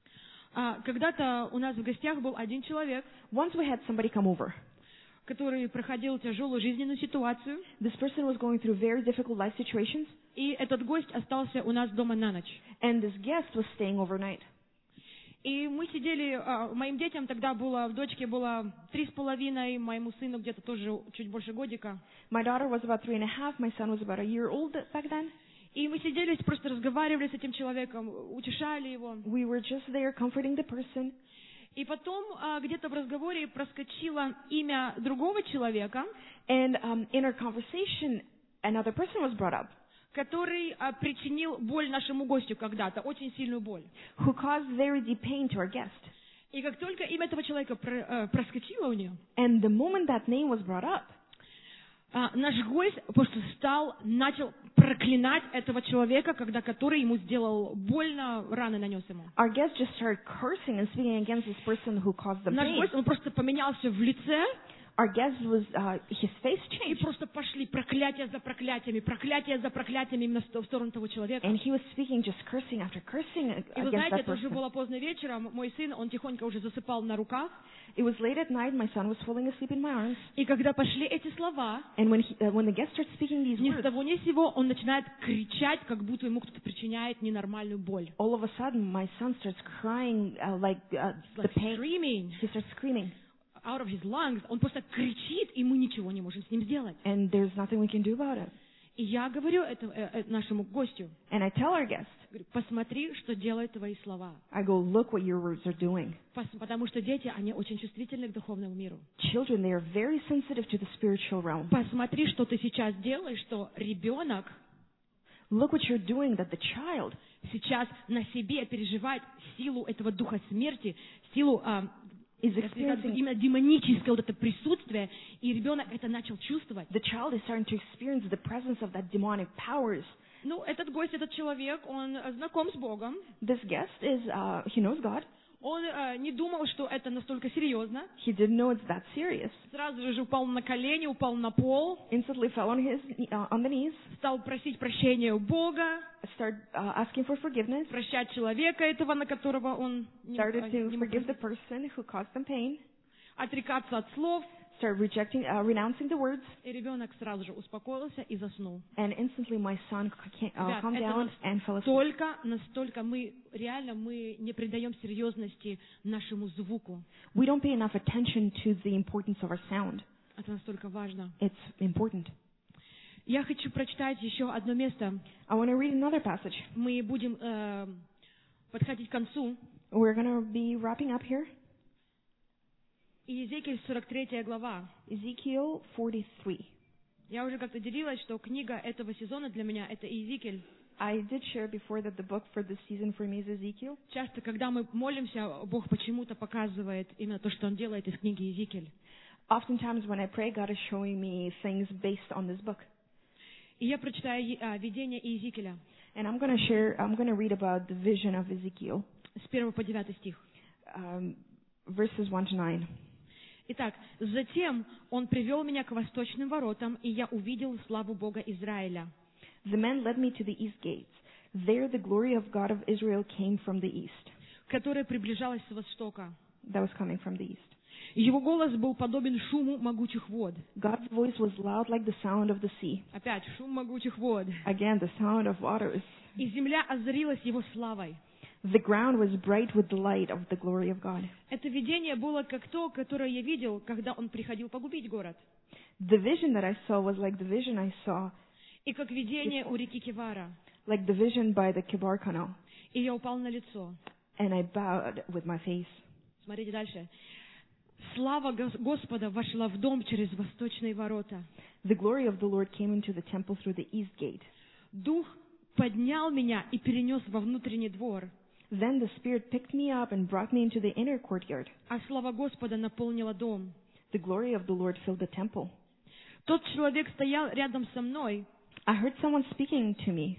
А, когда-то у нас в гостях был один человек, Once we had somebody come over. который проходил тяжелую жизненную ситуацию, This person was going through very difficult life situations, и этот гость остался у нас дома на ночь. and this guest was staying overnight. И мы сидели, а, моим детям тогда было, в дочке было три с половиной, моему сыну где-то тоже чуть больше годика. My daughter was about three and a half. My son was about a year old back then. И мы сидели, просто разговаривали с этим человеком, утешали его. We were just there comforting the person. И потом а, где-то в разговоре проскочило имя другого человека, And um, in our conversation, another person was brought up который а, причинил боль нашему гостю когда-то, очень сильную боль. who caused very deep pain to our guest. И как только имя этого человека про- э, проскочило у нее, And the moment that name was brought up, а, наш гость просто стал, начал проклинать этого человека, когда который ему сделал больно, раны нанес ему. our guest just started cursing and speaking against this person who caused them Наш pain. гость, он просто поменялся в лице, our guest was, uh, his face И changed. просто пошли проклятия за проклятиями, проклятия за проклятиями именно в сторону того человека. And he was speaking, just cursing after cursing И вы against знаете, that это уже person. было поздно вечером. Мой сын, он тихонько уже засыпал на руках. It was late at night. My son was falling asleep in my arms. И когда пошли эти слова, And when he, uh, when the guest starts speaking these ни с words, того ни с сего он начинает кричать, как будто ему кто-то причиняет ненормальную боль. all of a sudden my son starts crying uh, like uh, the Like pain. screaming He starts screaming. out of his lungs. Он просто кричит, и мы ничего не можем с ним сделать. And there's nothing we can do about it. И я говорю это, э, э, нашему гостю, And I tell our guest, говорю, посмотри, что делают твои слова. I go, look what your words are doing. Пос- Потому что дети, они очень чувствительны к духовному миру. Children, they are very sensitive to the spiritual realm. Посмотри, что ты сейчас делаешь, что ребенок Look what you're doing, that the child сейчас на себе переживает силу этого духа смерти, силу а, is я скажу, experiencing, именно демоническое вот это присутствие, и ребенок это начал чувствовать. the child is starting to experience the presence of that demonic powers. Ну, этот гость, этот человек, он э, знаком с Богом. This guest is, uh, he knows God. Он э, не думал, что это настолько серьезно. He didn't know it's that serious. Сразу же упал на колени, упал на пол, Instantly fell on his, uh, on the knees, стал просить прощения у Бога, started uh, asking for forgiveness, прощать человека этого, на которого он не, started э, to не мог forgive the простить, person who caused them pain, отрекаться от слов. started rejecting, uh, renouncing the words, И ребенок сразу же успокоился и заснул. and instantly my son ca- uh, Ребят, calmed это down and fell asleep. настолько, настолько мы, реально, мы не придаем серьезности нашему звуку. We don't pay enough attention to the importance of our sound. Это настолько важно. It's important. Я хочу прочитать еще одно место. I want to read another passage. Мы будем э, подходить к концу. We're going to be wrapping up here. Иезекииль сорок третья глава. Ezekiel forty-three. Я уже как-то делилась, что книга этого сезона для меня — это Иезекииль. I did share before that the book for this season for me is Ezekiel. Часто, когда мы молимся, Бог почему-то показывает именно то, что Он делает из книги Иезекииль. Oftentimes when I pray, God is showing me things based on this book. И я прочитаю э, видение Иезекииля And I'm going to share, I'm going to read about the vision of Ezekiel, с первого по девятый стих. um, verses one to nine. Итак, затем Он привел меня к восточным воротам, и я увидел славу Бога Израиля. The man led me to the east gates. There the glory of God of Israel came from the east. Которая приближалась с востока. That was coming from the east. Его голос был подобен шуму могучих вод. God's voice was loud like the sound of the sea. Опять, шум могучих вод. Again, the sound of waters. И земля озарилась Его славой. The ground was bright with the light of the glory of God. Это видение было как то, которое я видел, когда Он приходил погубить город. The vision that I saw was like the vision I saw, И как видение у реки Кевара. like the vision by the Kibar Canal. И я упал на лицо. And I bowed with my face. Смотрите дальше. Слава Гос- Господа вошла в дом через восточные ворота. The glory of the Lord came into the temple through the east gate. Дух поднял меня и перенес во внутренний двор, Then the Spirit picked me up and brought me into the inner courtyard. а слава Господа наполнила дом. The glory of the Lord filled the temple. Тот человек стоял рядом со мной, I heard someone speaking to me.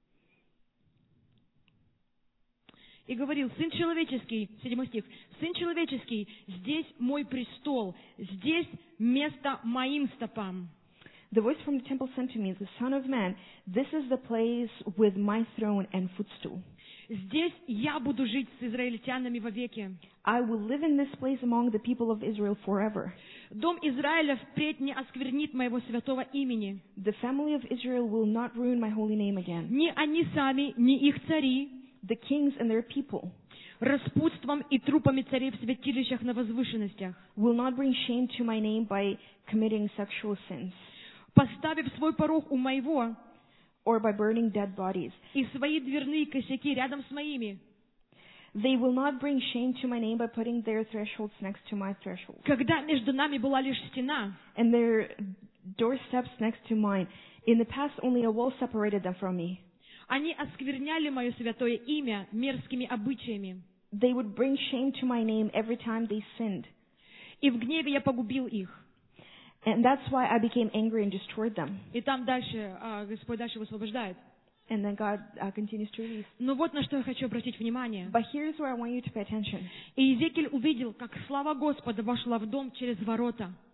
и говорил: «Сын человеческий», седьмой стих, «Сын человеческий, здесь мой престол, здесь место моим стопам». The voice from the temple said to me, "The Son of Man, this is the place with my throne and footstool. Здесь я буду жить с израильтянами вовеки. I will live in this place among the people of Israel forever. Дом Израиля впредь не осквернит моего святого имени. The family of Israel will not ruin my holy name again. Ни они сами, ни их цари, The kings and their people распутством и трупами царей в святилищах на возвышенностях, will not bring shame to my name by committing sexual sins поставив свой порог у моего or by burning dead bodies. и свои дверные косяки рядом с моими. They will not bring shame to my name by putting their thresholds next to my threshold Когда между нами была лишь стена, and their doorsteps next to mine. In the past, only a wall separated them from me. они оскверняли мое святое имя мерзкими обычаями. They would bring shame to my name every time they sinned. И в гневе я погубил их. And that's why I became angry and destroyed them. И там дальше, а, Господь дальше высвобождает. And then God uh, continues to release. Но вот на что я хочу обратить внимание. But here's where I want you to pay attention. И Иезекииль увидел, как слава Господа вошла в дом через ворота.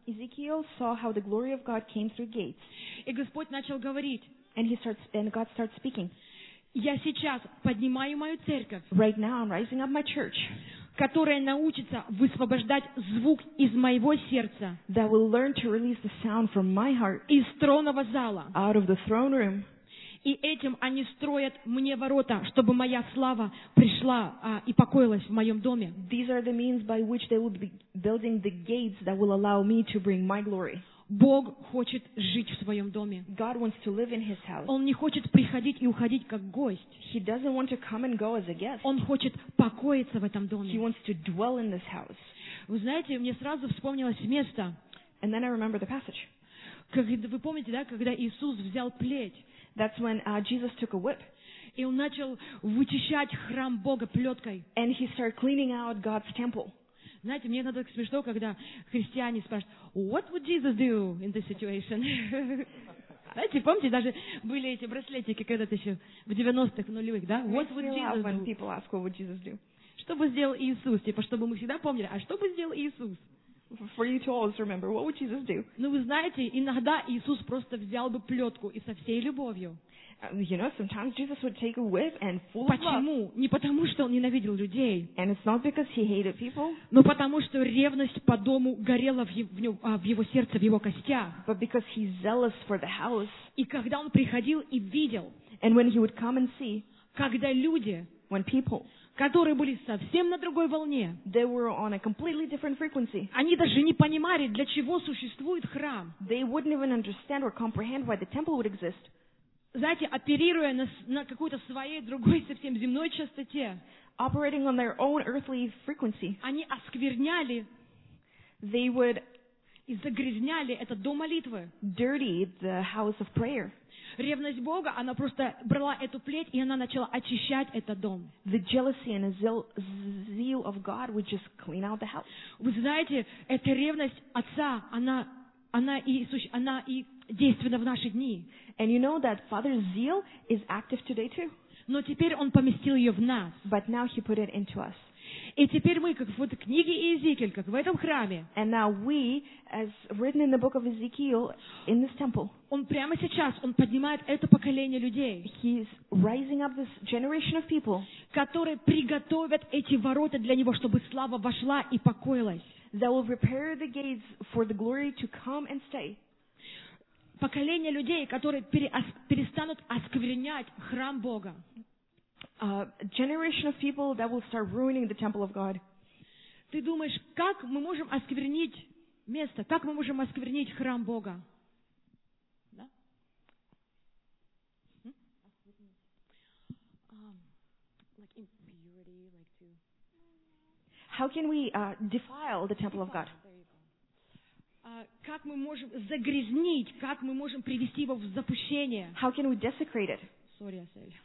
Ezekiel saw how the glory of God came through gates, И Господь начал говорить: and he starts, and God starts speaking. «Я сейчас поднимаю мою церковь, Right now, I'm rising up my church которая научится высвобождать звук из моего сердца, that will learn to release the sound from my heart из тронного зала. out of the throne room. И этим они строят мне ворота, чтобы моя слава пришла а, и покоилась в моем доме». These are the means by which they will be building the gates that will allow me to bring my glory. Бог хочет жить в своем доме. God wants to live in His house. Он не хочет приходить и уходить как гость. He doesn't want to come and go as a guest. Он хочет покоиться в этом He доме. wants to dwell in this house. Вы знаете, мне сразу вспомнилось место, And then I remember the passage. когда, вы помните, да, когда Иисус взял плеть, That's when uh, Jesus took a whip и Он начал вычищать храм Бога плеткой. and He started cleaning out God's temple. Знаете, мне иногда так смешно, когда христиане спрашивают: «What would Jesus do in this situation?» Знаете, помните, даже были эти браслетики когда-то еще в девяностых, в нулевых, да? What would I laugh Jesus when do? people ask, what would Jesus do? Что бы сделал Иисус? Типа, чтобы мы всегда помнили, а что бы сделал Иисус? For you to always remember, what would Jesus do? Ну, вы знаете, иногда Иисус просто взял бы плетку и со всей любовью. Uh, You know, sometimes Jesus would take a whip and full of love. Почему? Не потому, что Он ненавидел людей, And it's not because He hated people, но потому, что ревность по дому горела в е- в нем- а, в его сердце, в его костях. but because He's zealous for the house. И когда Он приходил и видел, And when He would come and see, когда люди, when people, которые были совсем на другой волне, they were on a completely different frequency, они даже не понимали, для чего существует храм. they wouldn't even understand or comprehend why the temple would exist. Знаете, оперируя на, с- на какой-то своей другой совсем земной частоте, Operating on their own earthly frequency, они оскверняли they would и загрязняли этот дом молитвы. dirty the house of prayer. Ревность Бога, она просто брала эту плеть, и она начала очищать этот дом. The jealousy and the zeal, zeal of God would just clean out the house. Вы знаете, эта ревность Отца, она, она, и, суще- она и действенна в наши дни. And you know that Father's zeal is active today too. Но теперь Он поместил ее в нас. But now He put it into us. И теперь мы, как в этой книге Иезекииль, как в этом храме, And now we, as written in the book of Ezekiel, in this temple, Он прямо сейчас, Он поднимает это поколение людей, He's rising up this generation of people которые приготовят эти ворота для Него, чтобы слава вошла и покоилась. that will prepare the gates for the glory to come and stay. Поколение людей, которые переос- перестанут осквернять храм Бога. A generation of people that will start ruining the temple of God. Ты думаешь, как мы можем осквернить место, как мы можем осквернить храм Бога? Да? М? Um, like impurity, like to... How can we uh, defile the temple of God? А, как мы можем загрязнить, как мы можем привести его в запущение? How can we desecrate it? Sorry, Асель.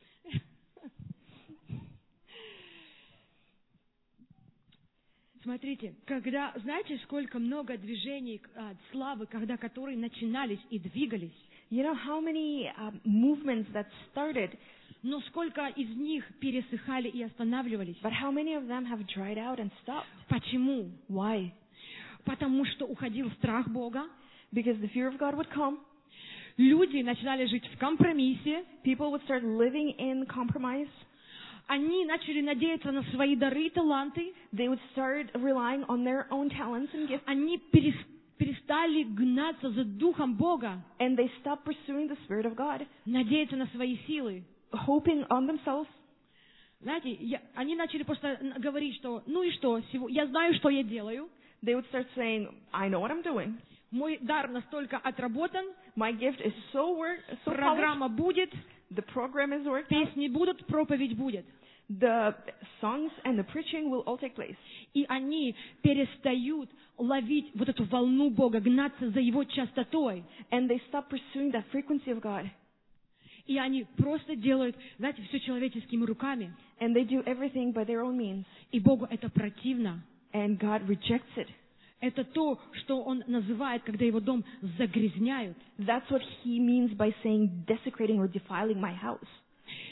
Смотрите, когда, знаете, сколько много движений а, славы, когда которые начинались и двигались, You know how many um, movements that started, но сколько из них пересыхали и останавливались? but how many of them have dried out and stopped? Почему? Why? Потому что уходил страх Бога, Because the fear of God would come. люди начинали жить в компромиссе, People would start living in compromise. они начали надеяться на свои дары и таланты, They would start relying on their own talents and gifts. они перес- перестали гнаться за Духом Бога, And they stopped pursuing the Spirit of God, надеяться на свои силы. hoping on themselves. Знаете, я- они начали просто н- говорить, что ну и что, сего- я знаю, что я делаю, They would start saying, I know what I'm doing. мой дар настолько отработан, My gift is so work, so polished. программа будет, The program is working. песни будут, проповедь будет. The songs and the preaching will all take place. И они перестают ловить вот эту волну Бога, гнаться за Его частотой. And they stop pursuing that frequency of God. И они просто делают, знаете, все человеческими руками. And they do everything by their own means. И Богу это противно. And God rejects it. Это то, что Он называет, когда Его дом загрязняют. That's what He means by saying desecrating or defiling my house.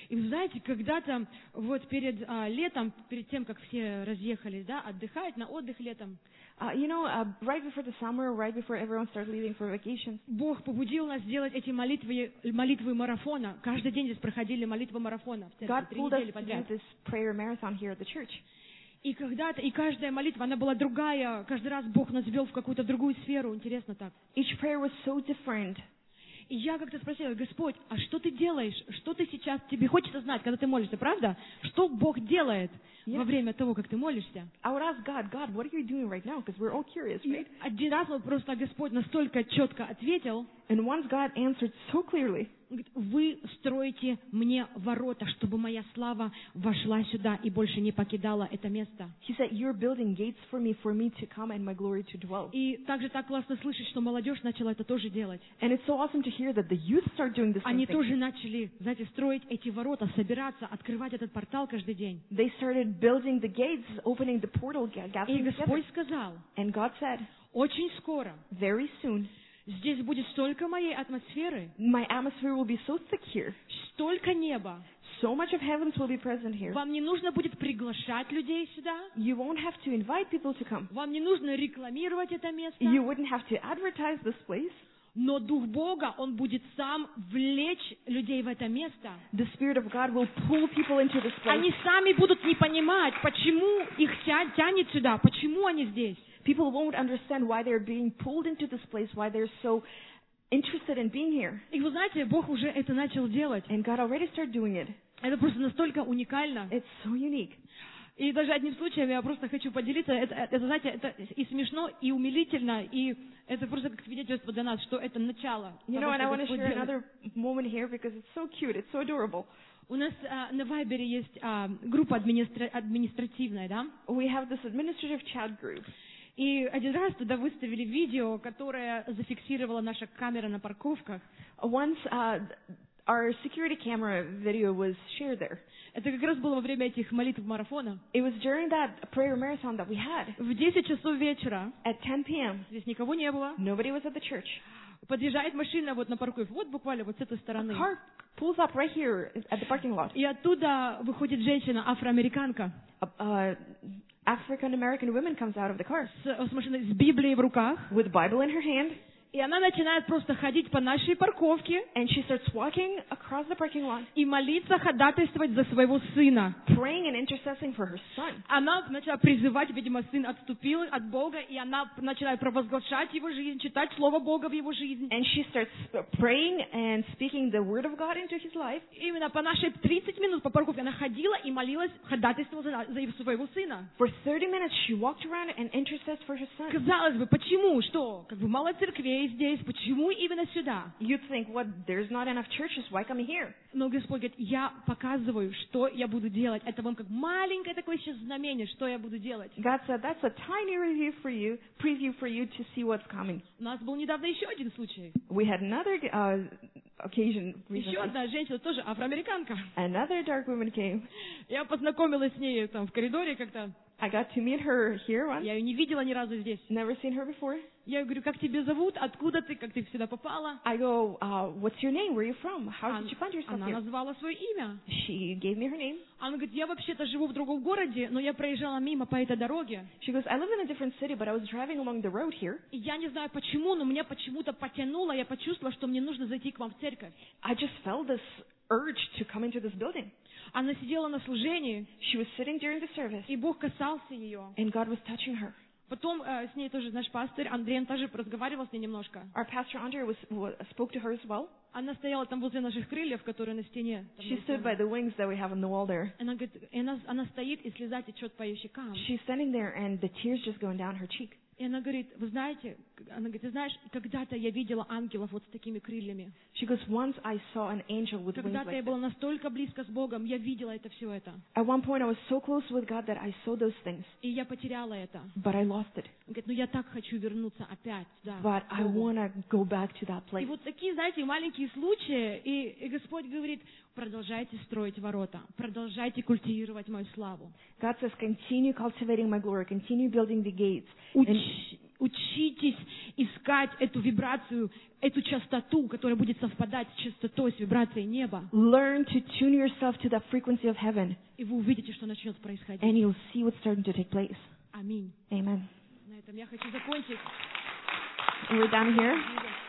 И вы знаете, когда-то вот перед а, летом, перед тем, как все разъехались, да, отдыхать на отдых летом, Uh, you know, uh, right before the summer, right before everyone started leaving for vacation, Бог побудил нас сделать эти молитвы, молитвы марафона. Каждый день здесь проходили молитвы марафона в церкви, God три pulled us недели to do подряд. this prayer marathon here at the church. И когда-то, и каждая молитва, она была другая. Каждый раз Бог нас ввел в какую-то другую сферу. Интересно так. Each prayer was so different. И я как-то спросила: Господь, а что ты делаешь? Что ты сейчас, тебе хочется знать, когда ты молишься, правда? Что Бог делает Yes. во время того, как ты молишься? I would ask God, God, what are you doing right now? Because we're all curious, И right? один раз вот просто Господь настолько четко ответил, And once God answered so clearly, Он говорит: вы строите мне ворота, чтобы моя слава вошла сюда и больше не покидала это место. He said, you're building gates for me, for me to come and my glory to dwell. И также так классно слышать, что молодежь начала это тоже делать. And it's so awesome to hear that the youth start doing the same Они thing. тоже начали, знаете, строить эти ворота, собираться, открывать этот портал каждый день. They started building the gates, opening the portal, ga- И gathering together. Господь сказал: And God said, очень скоро very soon, здесь будет столько моей атмосферы, my atmosphere will be so thick here. столько неба. So much of heavens will be present here. Вам не нужно будет приглашать людей сюда. You won't have to invite people to come. Вам не нужно рекламировать это место. You wouldn't have to advertise this place. Но Дух Бога, Он будет сам влечь людей в это место. The Spirit of God will pull people into this place. Они сами будут не понимать, почему их тя- тянет сюда, почему они здесь. People won't understand why they're being pulled into this place, why they're so interested in being here. И вы знаете, Бог уже это начал делать. And God already started doing it. Это просто настолько уникально. It's so unique. И даже одним случаем я просто хочу поделиться. Это, это, знаете, это и смешно, и умилительно, и это просто как свидетельство для нас, что это начало. You того, know, and что I want to Господь share делает. another moment here because it's so cute, it's so adorable. У нас а, на Вайбере есть а, группа администра- административная, да? We have this administrative chat group. И один раз туда выставили видео, которое зафиксировала наша камера на парковках. Once uh, our security camera video was shared there. Это как раз было во время этих молитв марафона. It was during that prayer marathon that we had. В десять часов вечера, At ten p.m., здесь никого не было, nobody was at the church. подъезжает машина вот на парковку, вот буквально вот с этой A стороны. car pulls up right here at the parking lot. И оттуда выходит женщина, афроамериканка, A, uh, African-American woman comes out of the car с, с машиной с Библией в руках. with Bible in her hand, И она начинает просто ходить по нашей парковке and she starts walking across the parking lot, и молиться, ходатайствовать за своего сына. praying and intercessing for her son. Она начала призывать, видимо, сын отступил от Бога, и она начала провозглашать его жизнь, читать Слово Бога в его жизнь. And she starts praying and speaking the word of God into his life. Именно по нашей тридцать минут по парковке она ходила и молилась, ходатайствовала за, за своего сына. For thirty minutes, she walked around and intercessed for her son. Казалось бы, почему? Что? Как бы мало церквей здесь, почему именно сюда? You'd think, what, there's not enough churches, why come here? Но Господь говорит: я показываю, что я буду делать. Это вам как маленькое такое еще знамение, что я буду делать. God said, that's a tiny review for you, preview for you to see what's coming. У нас был недавно еще один случай. We had another uh, occasion Еще recently. одна женщина, тоже афроамериканка. Another dark woman came. Я познакомилась с ней там в коридоре как-то. I got to meet her here once. Я ее не видела ни разу здесь. Never seen her before. Я ей говорю: как тебя зовут? Откуда ты? Как ты сюда попала? I go, uh, what's your name? Where are you from? How Ан- did you find yourself Она here? назвала свое имя. She gave me her name. Она говорит: я вообще-то живу в другом городе, но я проезжала мимо по этой дороге. She goes, I live in a different city, but I was driving along the road here. И я не знаю почему, но меня почему-то потянуло, я почувствовала, что мне нужно зайти к вам в церковь. I just felt this urge to come into this building. Она сидела на служении, She was sitting during the service, и Бог касался ее. and God was touching her. Потом э, с ней тоже наш пастырь Андрей, он тоже разговаривал с ней немножко. Our pastor Andre was, was spoke to her as well. Она стояла там возле наших крыльев, которые на стене. Там She stood by нарисованы. the wings that we have on the wall there. Она говорит, и она, она стоит, и слеза течет по ее щекам. She's standing there, and the tears just going down her cheek. И она говорит: вы знаете, она говорит: ты знаешь, когда-то я видела ангелов вот с такими крыльями. She goes, once I saw an angel with wings Когда-то я like была this. настолько близко с Богом, я видела это все это. At one point, I was so close with God that I saw those things, И я потеряла это. but I lost it. Он говорит: ну я так хочу вернуться опять туда. But к I Богу». want to go back to that И place. вот такие, знаете, маленькие случаи, и, и Господь говорит: продолжайте строить ворота, продолжайте культивировать мою славу. God says, continue cultivating my glory, continue building the gates, Уч- and Учитесь искать эту вибрацию, эту частоту, которая будет совпадать с частотой, с вибрацией неба. Learn to tune yourself to the frequency of heaven, И вы увидите, что начнет происходить. and you'll see what's starting to take place. Аминь. Amen. На этом я хочу закончить. And we're done here.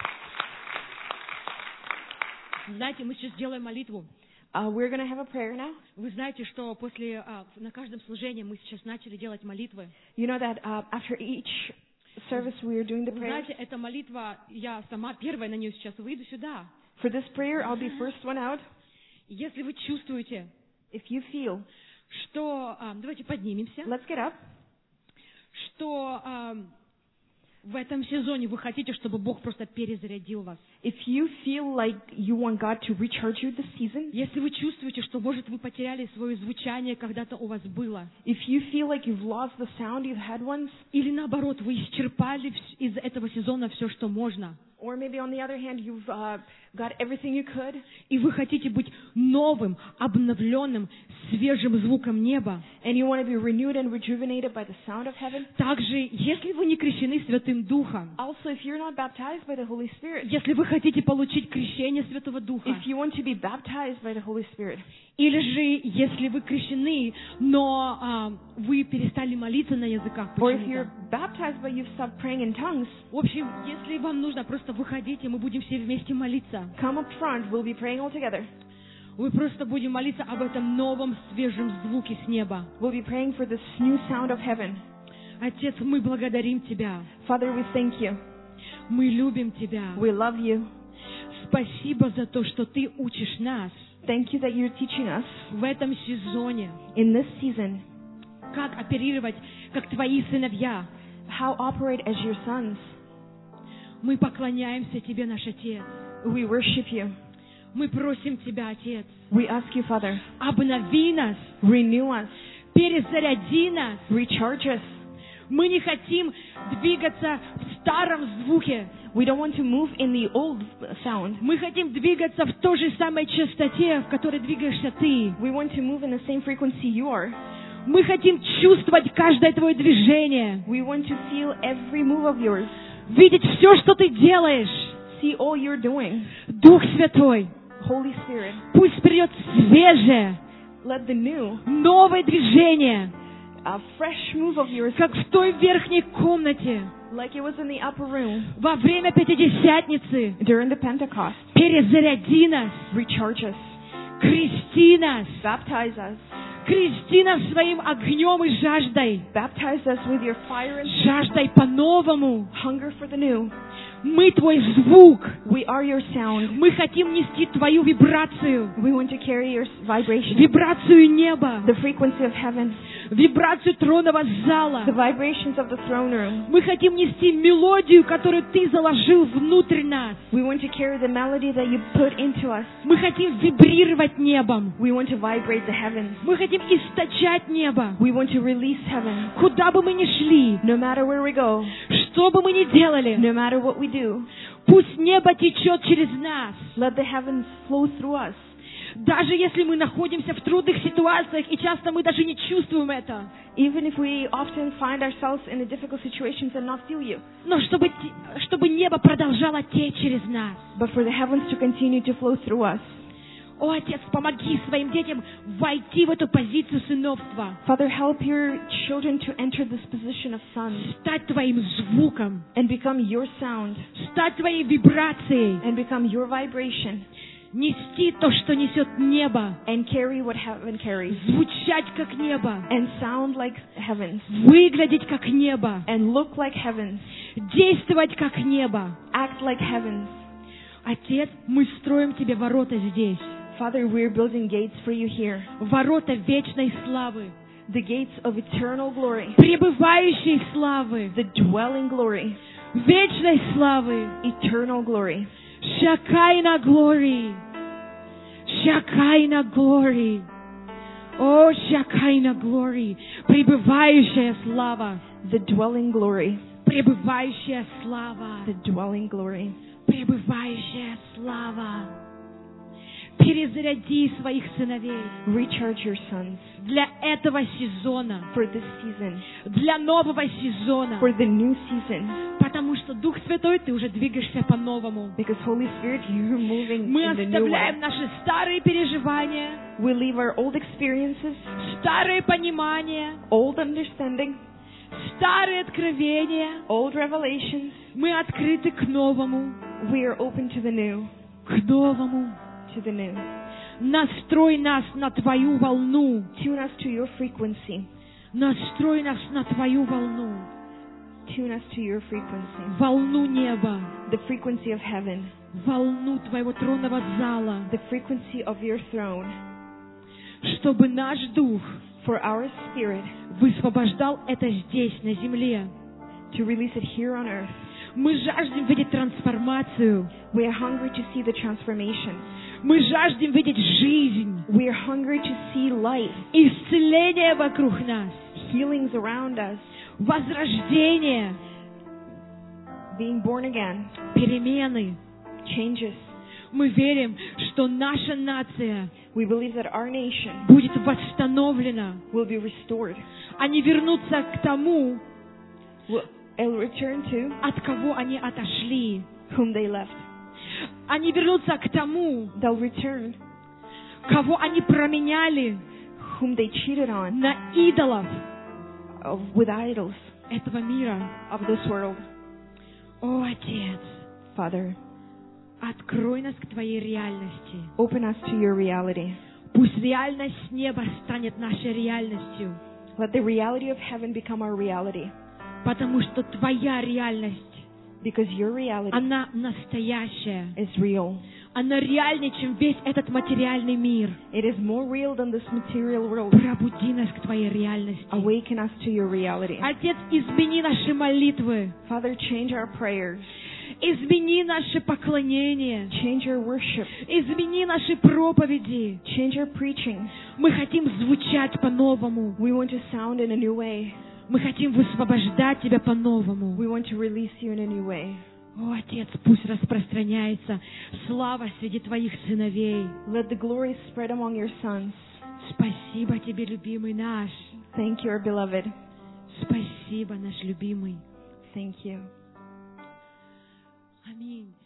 Знаете, мы сейчас делаем молитву. Uh, we're going to have a prayer now. Вы знаете, что после, а, на каждом служении мы сейчас начали делать молитвы. You know that uh, after each service we are doing the Вы prayer. знаете, эта молитва, я сама первая на нее сейчас выйду сюда. For this prayer, I'll be first one out. Если вы чувствуете, If you feel, что... а, давайте поднимемся. let's get up. Что а, в этом сезоне вы хотите, чтобы Бог просто перезарядил вас. If you feel like you want God to recharge you this season, Если вы чувствуете, что, может, вы потеряли свое звучание, когда-то у вас было. if you feel like you've lost the sound you've had once, Или наоборот, вы исчерпали вс- из этого сезона все, что можно. or maybe on the other hand, you've uh, got everything you could, И вы хотите быть новым, обновленным, свежим звуком неба. and you want to be renewed and rejuvenated by the sound of heaven. Также, если вы не крещены Святым Духом, Also, if you're not baptized by the Holy Spirit, если вы хотите получить крещение Святого Духа, if you want to be baptized by the Holy Spirit, или же, если вы крещены, но а, вы перестали молиться на языках or if you're почему-то. baptized but you've stopped praying in tongues, В общем, если вам нужно, просто выходите, мы будем все вместе молиться. come up front. We'll be praying all together. Мы просто будем молиться об этом новом свежем звуке с неба. We'll be praying for this new sound of heaven. Отец, мы благодарим Тебя. Father, we thank you. Мы любим Тебя. We love you. Спасибо за то, что Ты учишь нас Thank you that you're teaching us в этом сезоне, in this season как оперировать, как Твои сыновья. how operate as your sons. Мы поклоняемся Тебе, наш Отец. We worship you. Мы просим Тебя, Отец, We ask you, Father, обнови нас, renew us, перезаряди нас. recharge us. Мы не хотим двигаться в старом звуке. We don't want to move in the old sound. Мы хотим двигаться в той же самой частоте, в которой двигаешься Ты. We want to move in the same frequency you are. Мы хотим чувствовать каждое Твое движение, We want to feel every move of yours, видеть все, что Ты делаешь. see all you're doing. Дух Святой, Holy Spirit, пусть придет свежее, let the new, новое движение, a fresh move of yours, как в той верхней комнате like it was in the upper room во время Пятидесятницы. during the Pentecost. Перезаряди нас, Recharge us, крести нас, baptize us, крести нас своим огнем и жаждой, baptize us with your fire and жаждой по-новому. hunger for the new. Мы Твой звук, We are your sound. мы хотим нести Твою вибрацию, We want to carry your vibration, вибрацию неба, the frequency of heaven, вибрацию тронного зала. the vibrations of the throne room. Мы хотим нести мелодию, которую Ты заложил внутрь нас. We want to carry the melody that you put into us. Мы хотим вибрировать небом. We want to vibrate the heavens. Мы хотим источать небо. We want to release heaven. Куда бы мы ни шли, No matter where we go, что бы мы ни делали, no matter what we do, пусть небо течет через нас. let the heavens flow through us. Даже если мы находимся в трудных ситуациях, и часто мы даже не чувствуем это. Even if we often find ourselves in the difficult situations and not feel you. Но чтобы, те- чтобы небо продолжало течь через нас. But for the heavens to continue to flow through us. О, Отец, помоги своим детям войти в эту позицию сыновства. Father, help your children to enter this position of sons Стать Твоим звуком. and become your sound Стать Твоей вибрацией. and become your vibration Нести то, что несет небо. and carry what heaven carries Звучать как небо. and sound like heavens Выглядеть как небо. and look like heavens, Действовать как небо. act like heavens. Отец, мы строим Тебе ворота здесь. Father, we're building gates for you here, Ворота вечной славы. the gates of eternal glory, Пребывающей славы. the dwelling glory, Вечной славы. eternal glory. Шакайна глории. Шакайна глории. О, Шакайна глории. Пребывающая слава. The dwelling glory, Пребывающая слава. the dwelling glory. Пребывающая слава. перезаряди своих сыновей Recharge your sons для этого сезона, for this season, для нового сезона, for the new season, потому что Дух Святой, ты уже двигаешься по-новому. because Holy Spirit, you're moving Мы in the new way. оставляем наши старые переживания, We leave our old experiences, старые понимания, old understanding, старые откровения. old revelations. Мы открыты к новому, We are open to the new, к новому. to the new. Настрой нас на Твою волну. Tune us to your frequency. Настрой нас на Твою волну. Tune us to your frequency. Волну неба. The frequency of heaven. Волну Твоего тронного зала. The frequency of your throne. Чтобы наш дух For our spirit высвобождал это здесь, на земле. to release it here on earth. Мы жаждем видеть трансформацию. We are hungry to see the transformation. Мы жаждем видеть жизнь, We are hungry to see life, исцеление вокруг нас, healings around us, возрождение, being born again, перемены. changes. Мы верим, что наша нация We believe that our nation будет восстановлена. will be restored. Они вернутся к тому, Will will return to от кого они отошли. whom they left. Они вернутся к тому, They'll return кого они променяли whom they cheated on на идолов of, with idols этого мира. of this world. О, Отец, Father, открой нас к Твоей реальности. open us to your reality. Пусть реальность неба станет нашей реальностью, Let the reality of heaven become our reality, потому что Твоя реальность, because your reality она настоящая. is real. Она реальнее, чем весь этот материальный мир. It is more real than this material world. Пробуди нас к Твоей реальности. Awaken us to your reality. Отец, измени наши молитвы, Father, change our prayers. измени наше поклонение, Change our worship. измени наши проповеди. Change our preaching. Мы хотим звучать по-новому. We want to sound in a new way. Мы хотим высвобождать Тебя по-новому. We want to release you in a new way. О, Отец, пусть распространяется слава среди Твоих сыновей. Let the glory spread among your sons. Спасибо Тебе, любимый наш. Thank you, our beloved. Спасибо, наш любимый. Thank you. Аминь.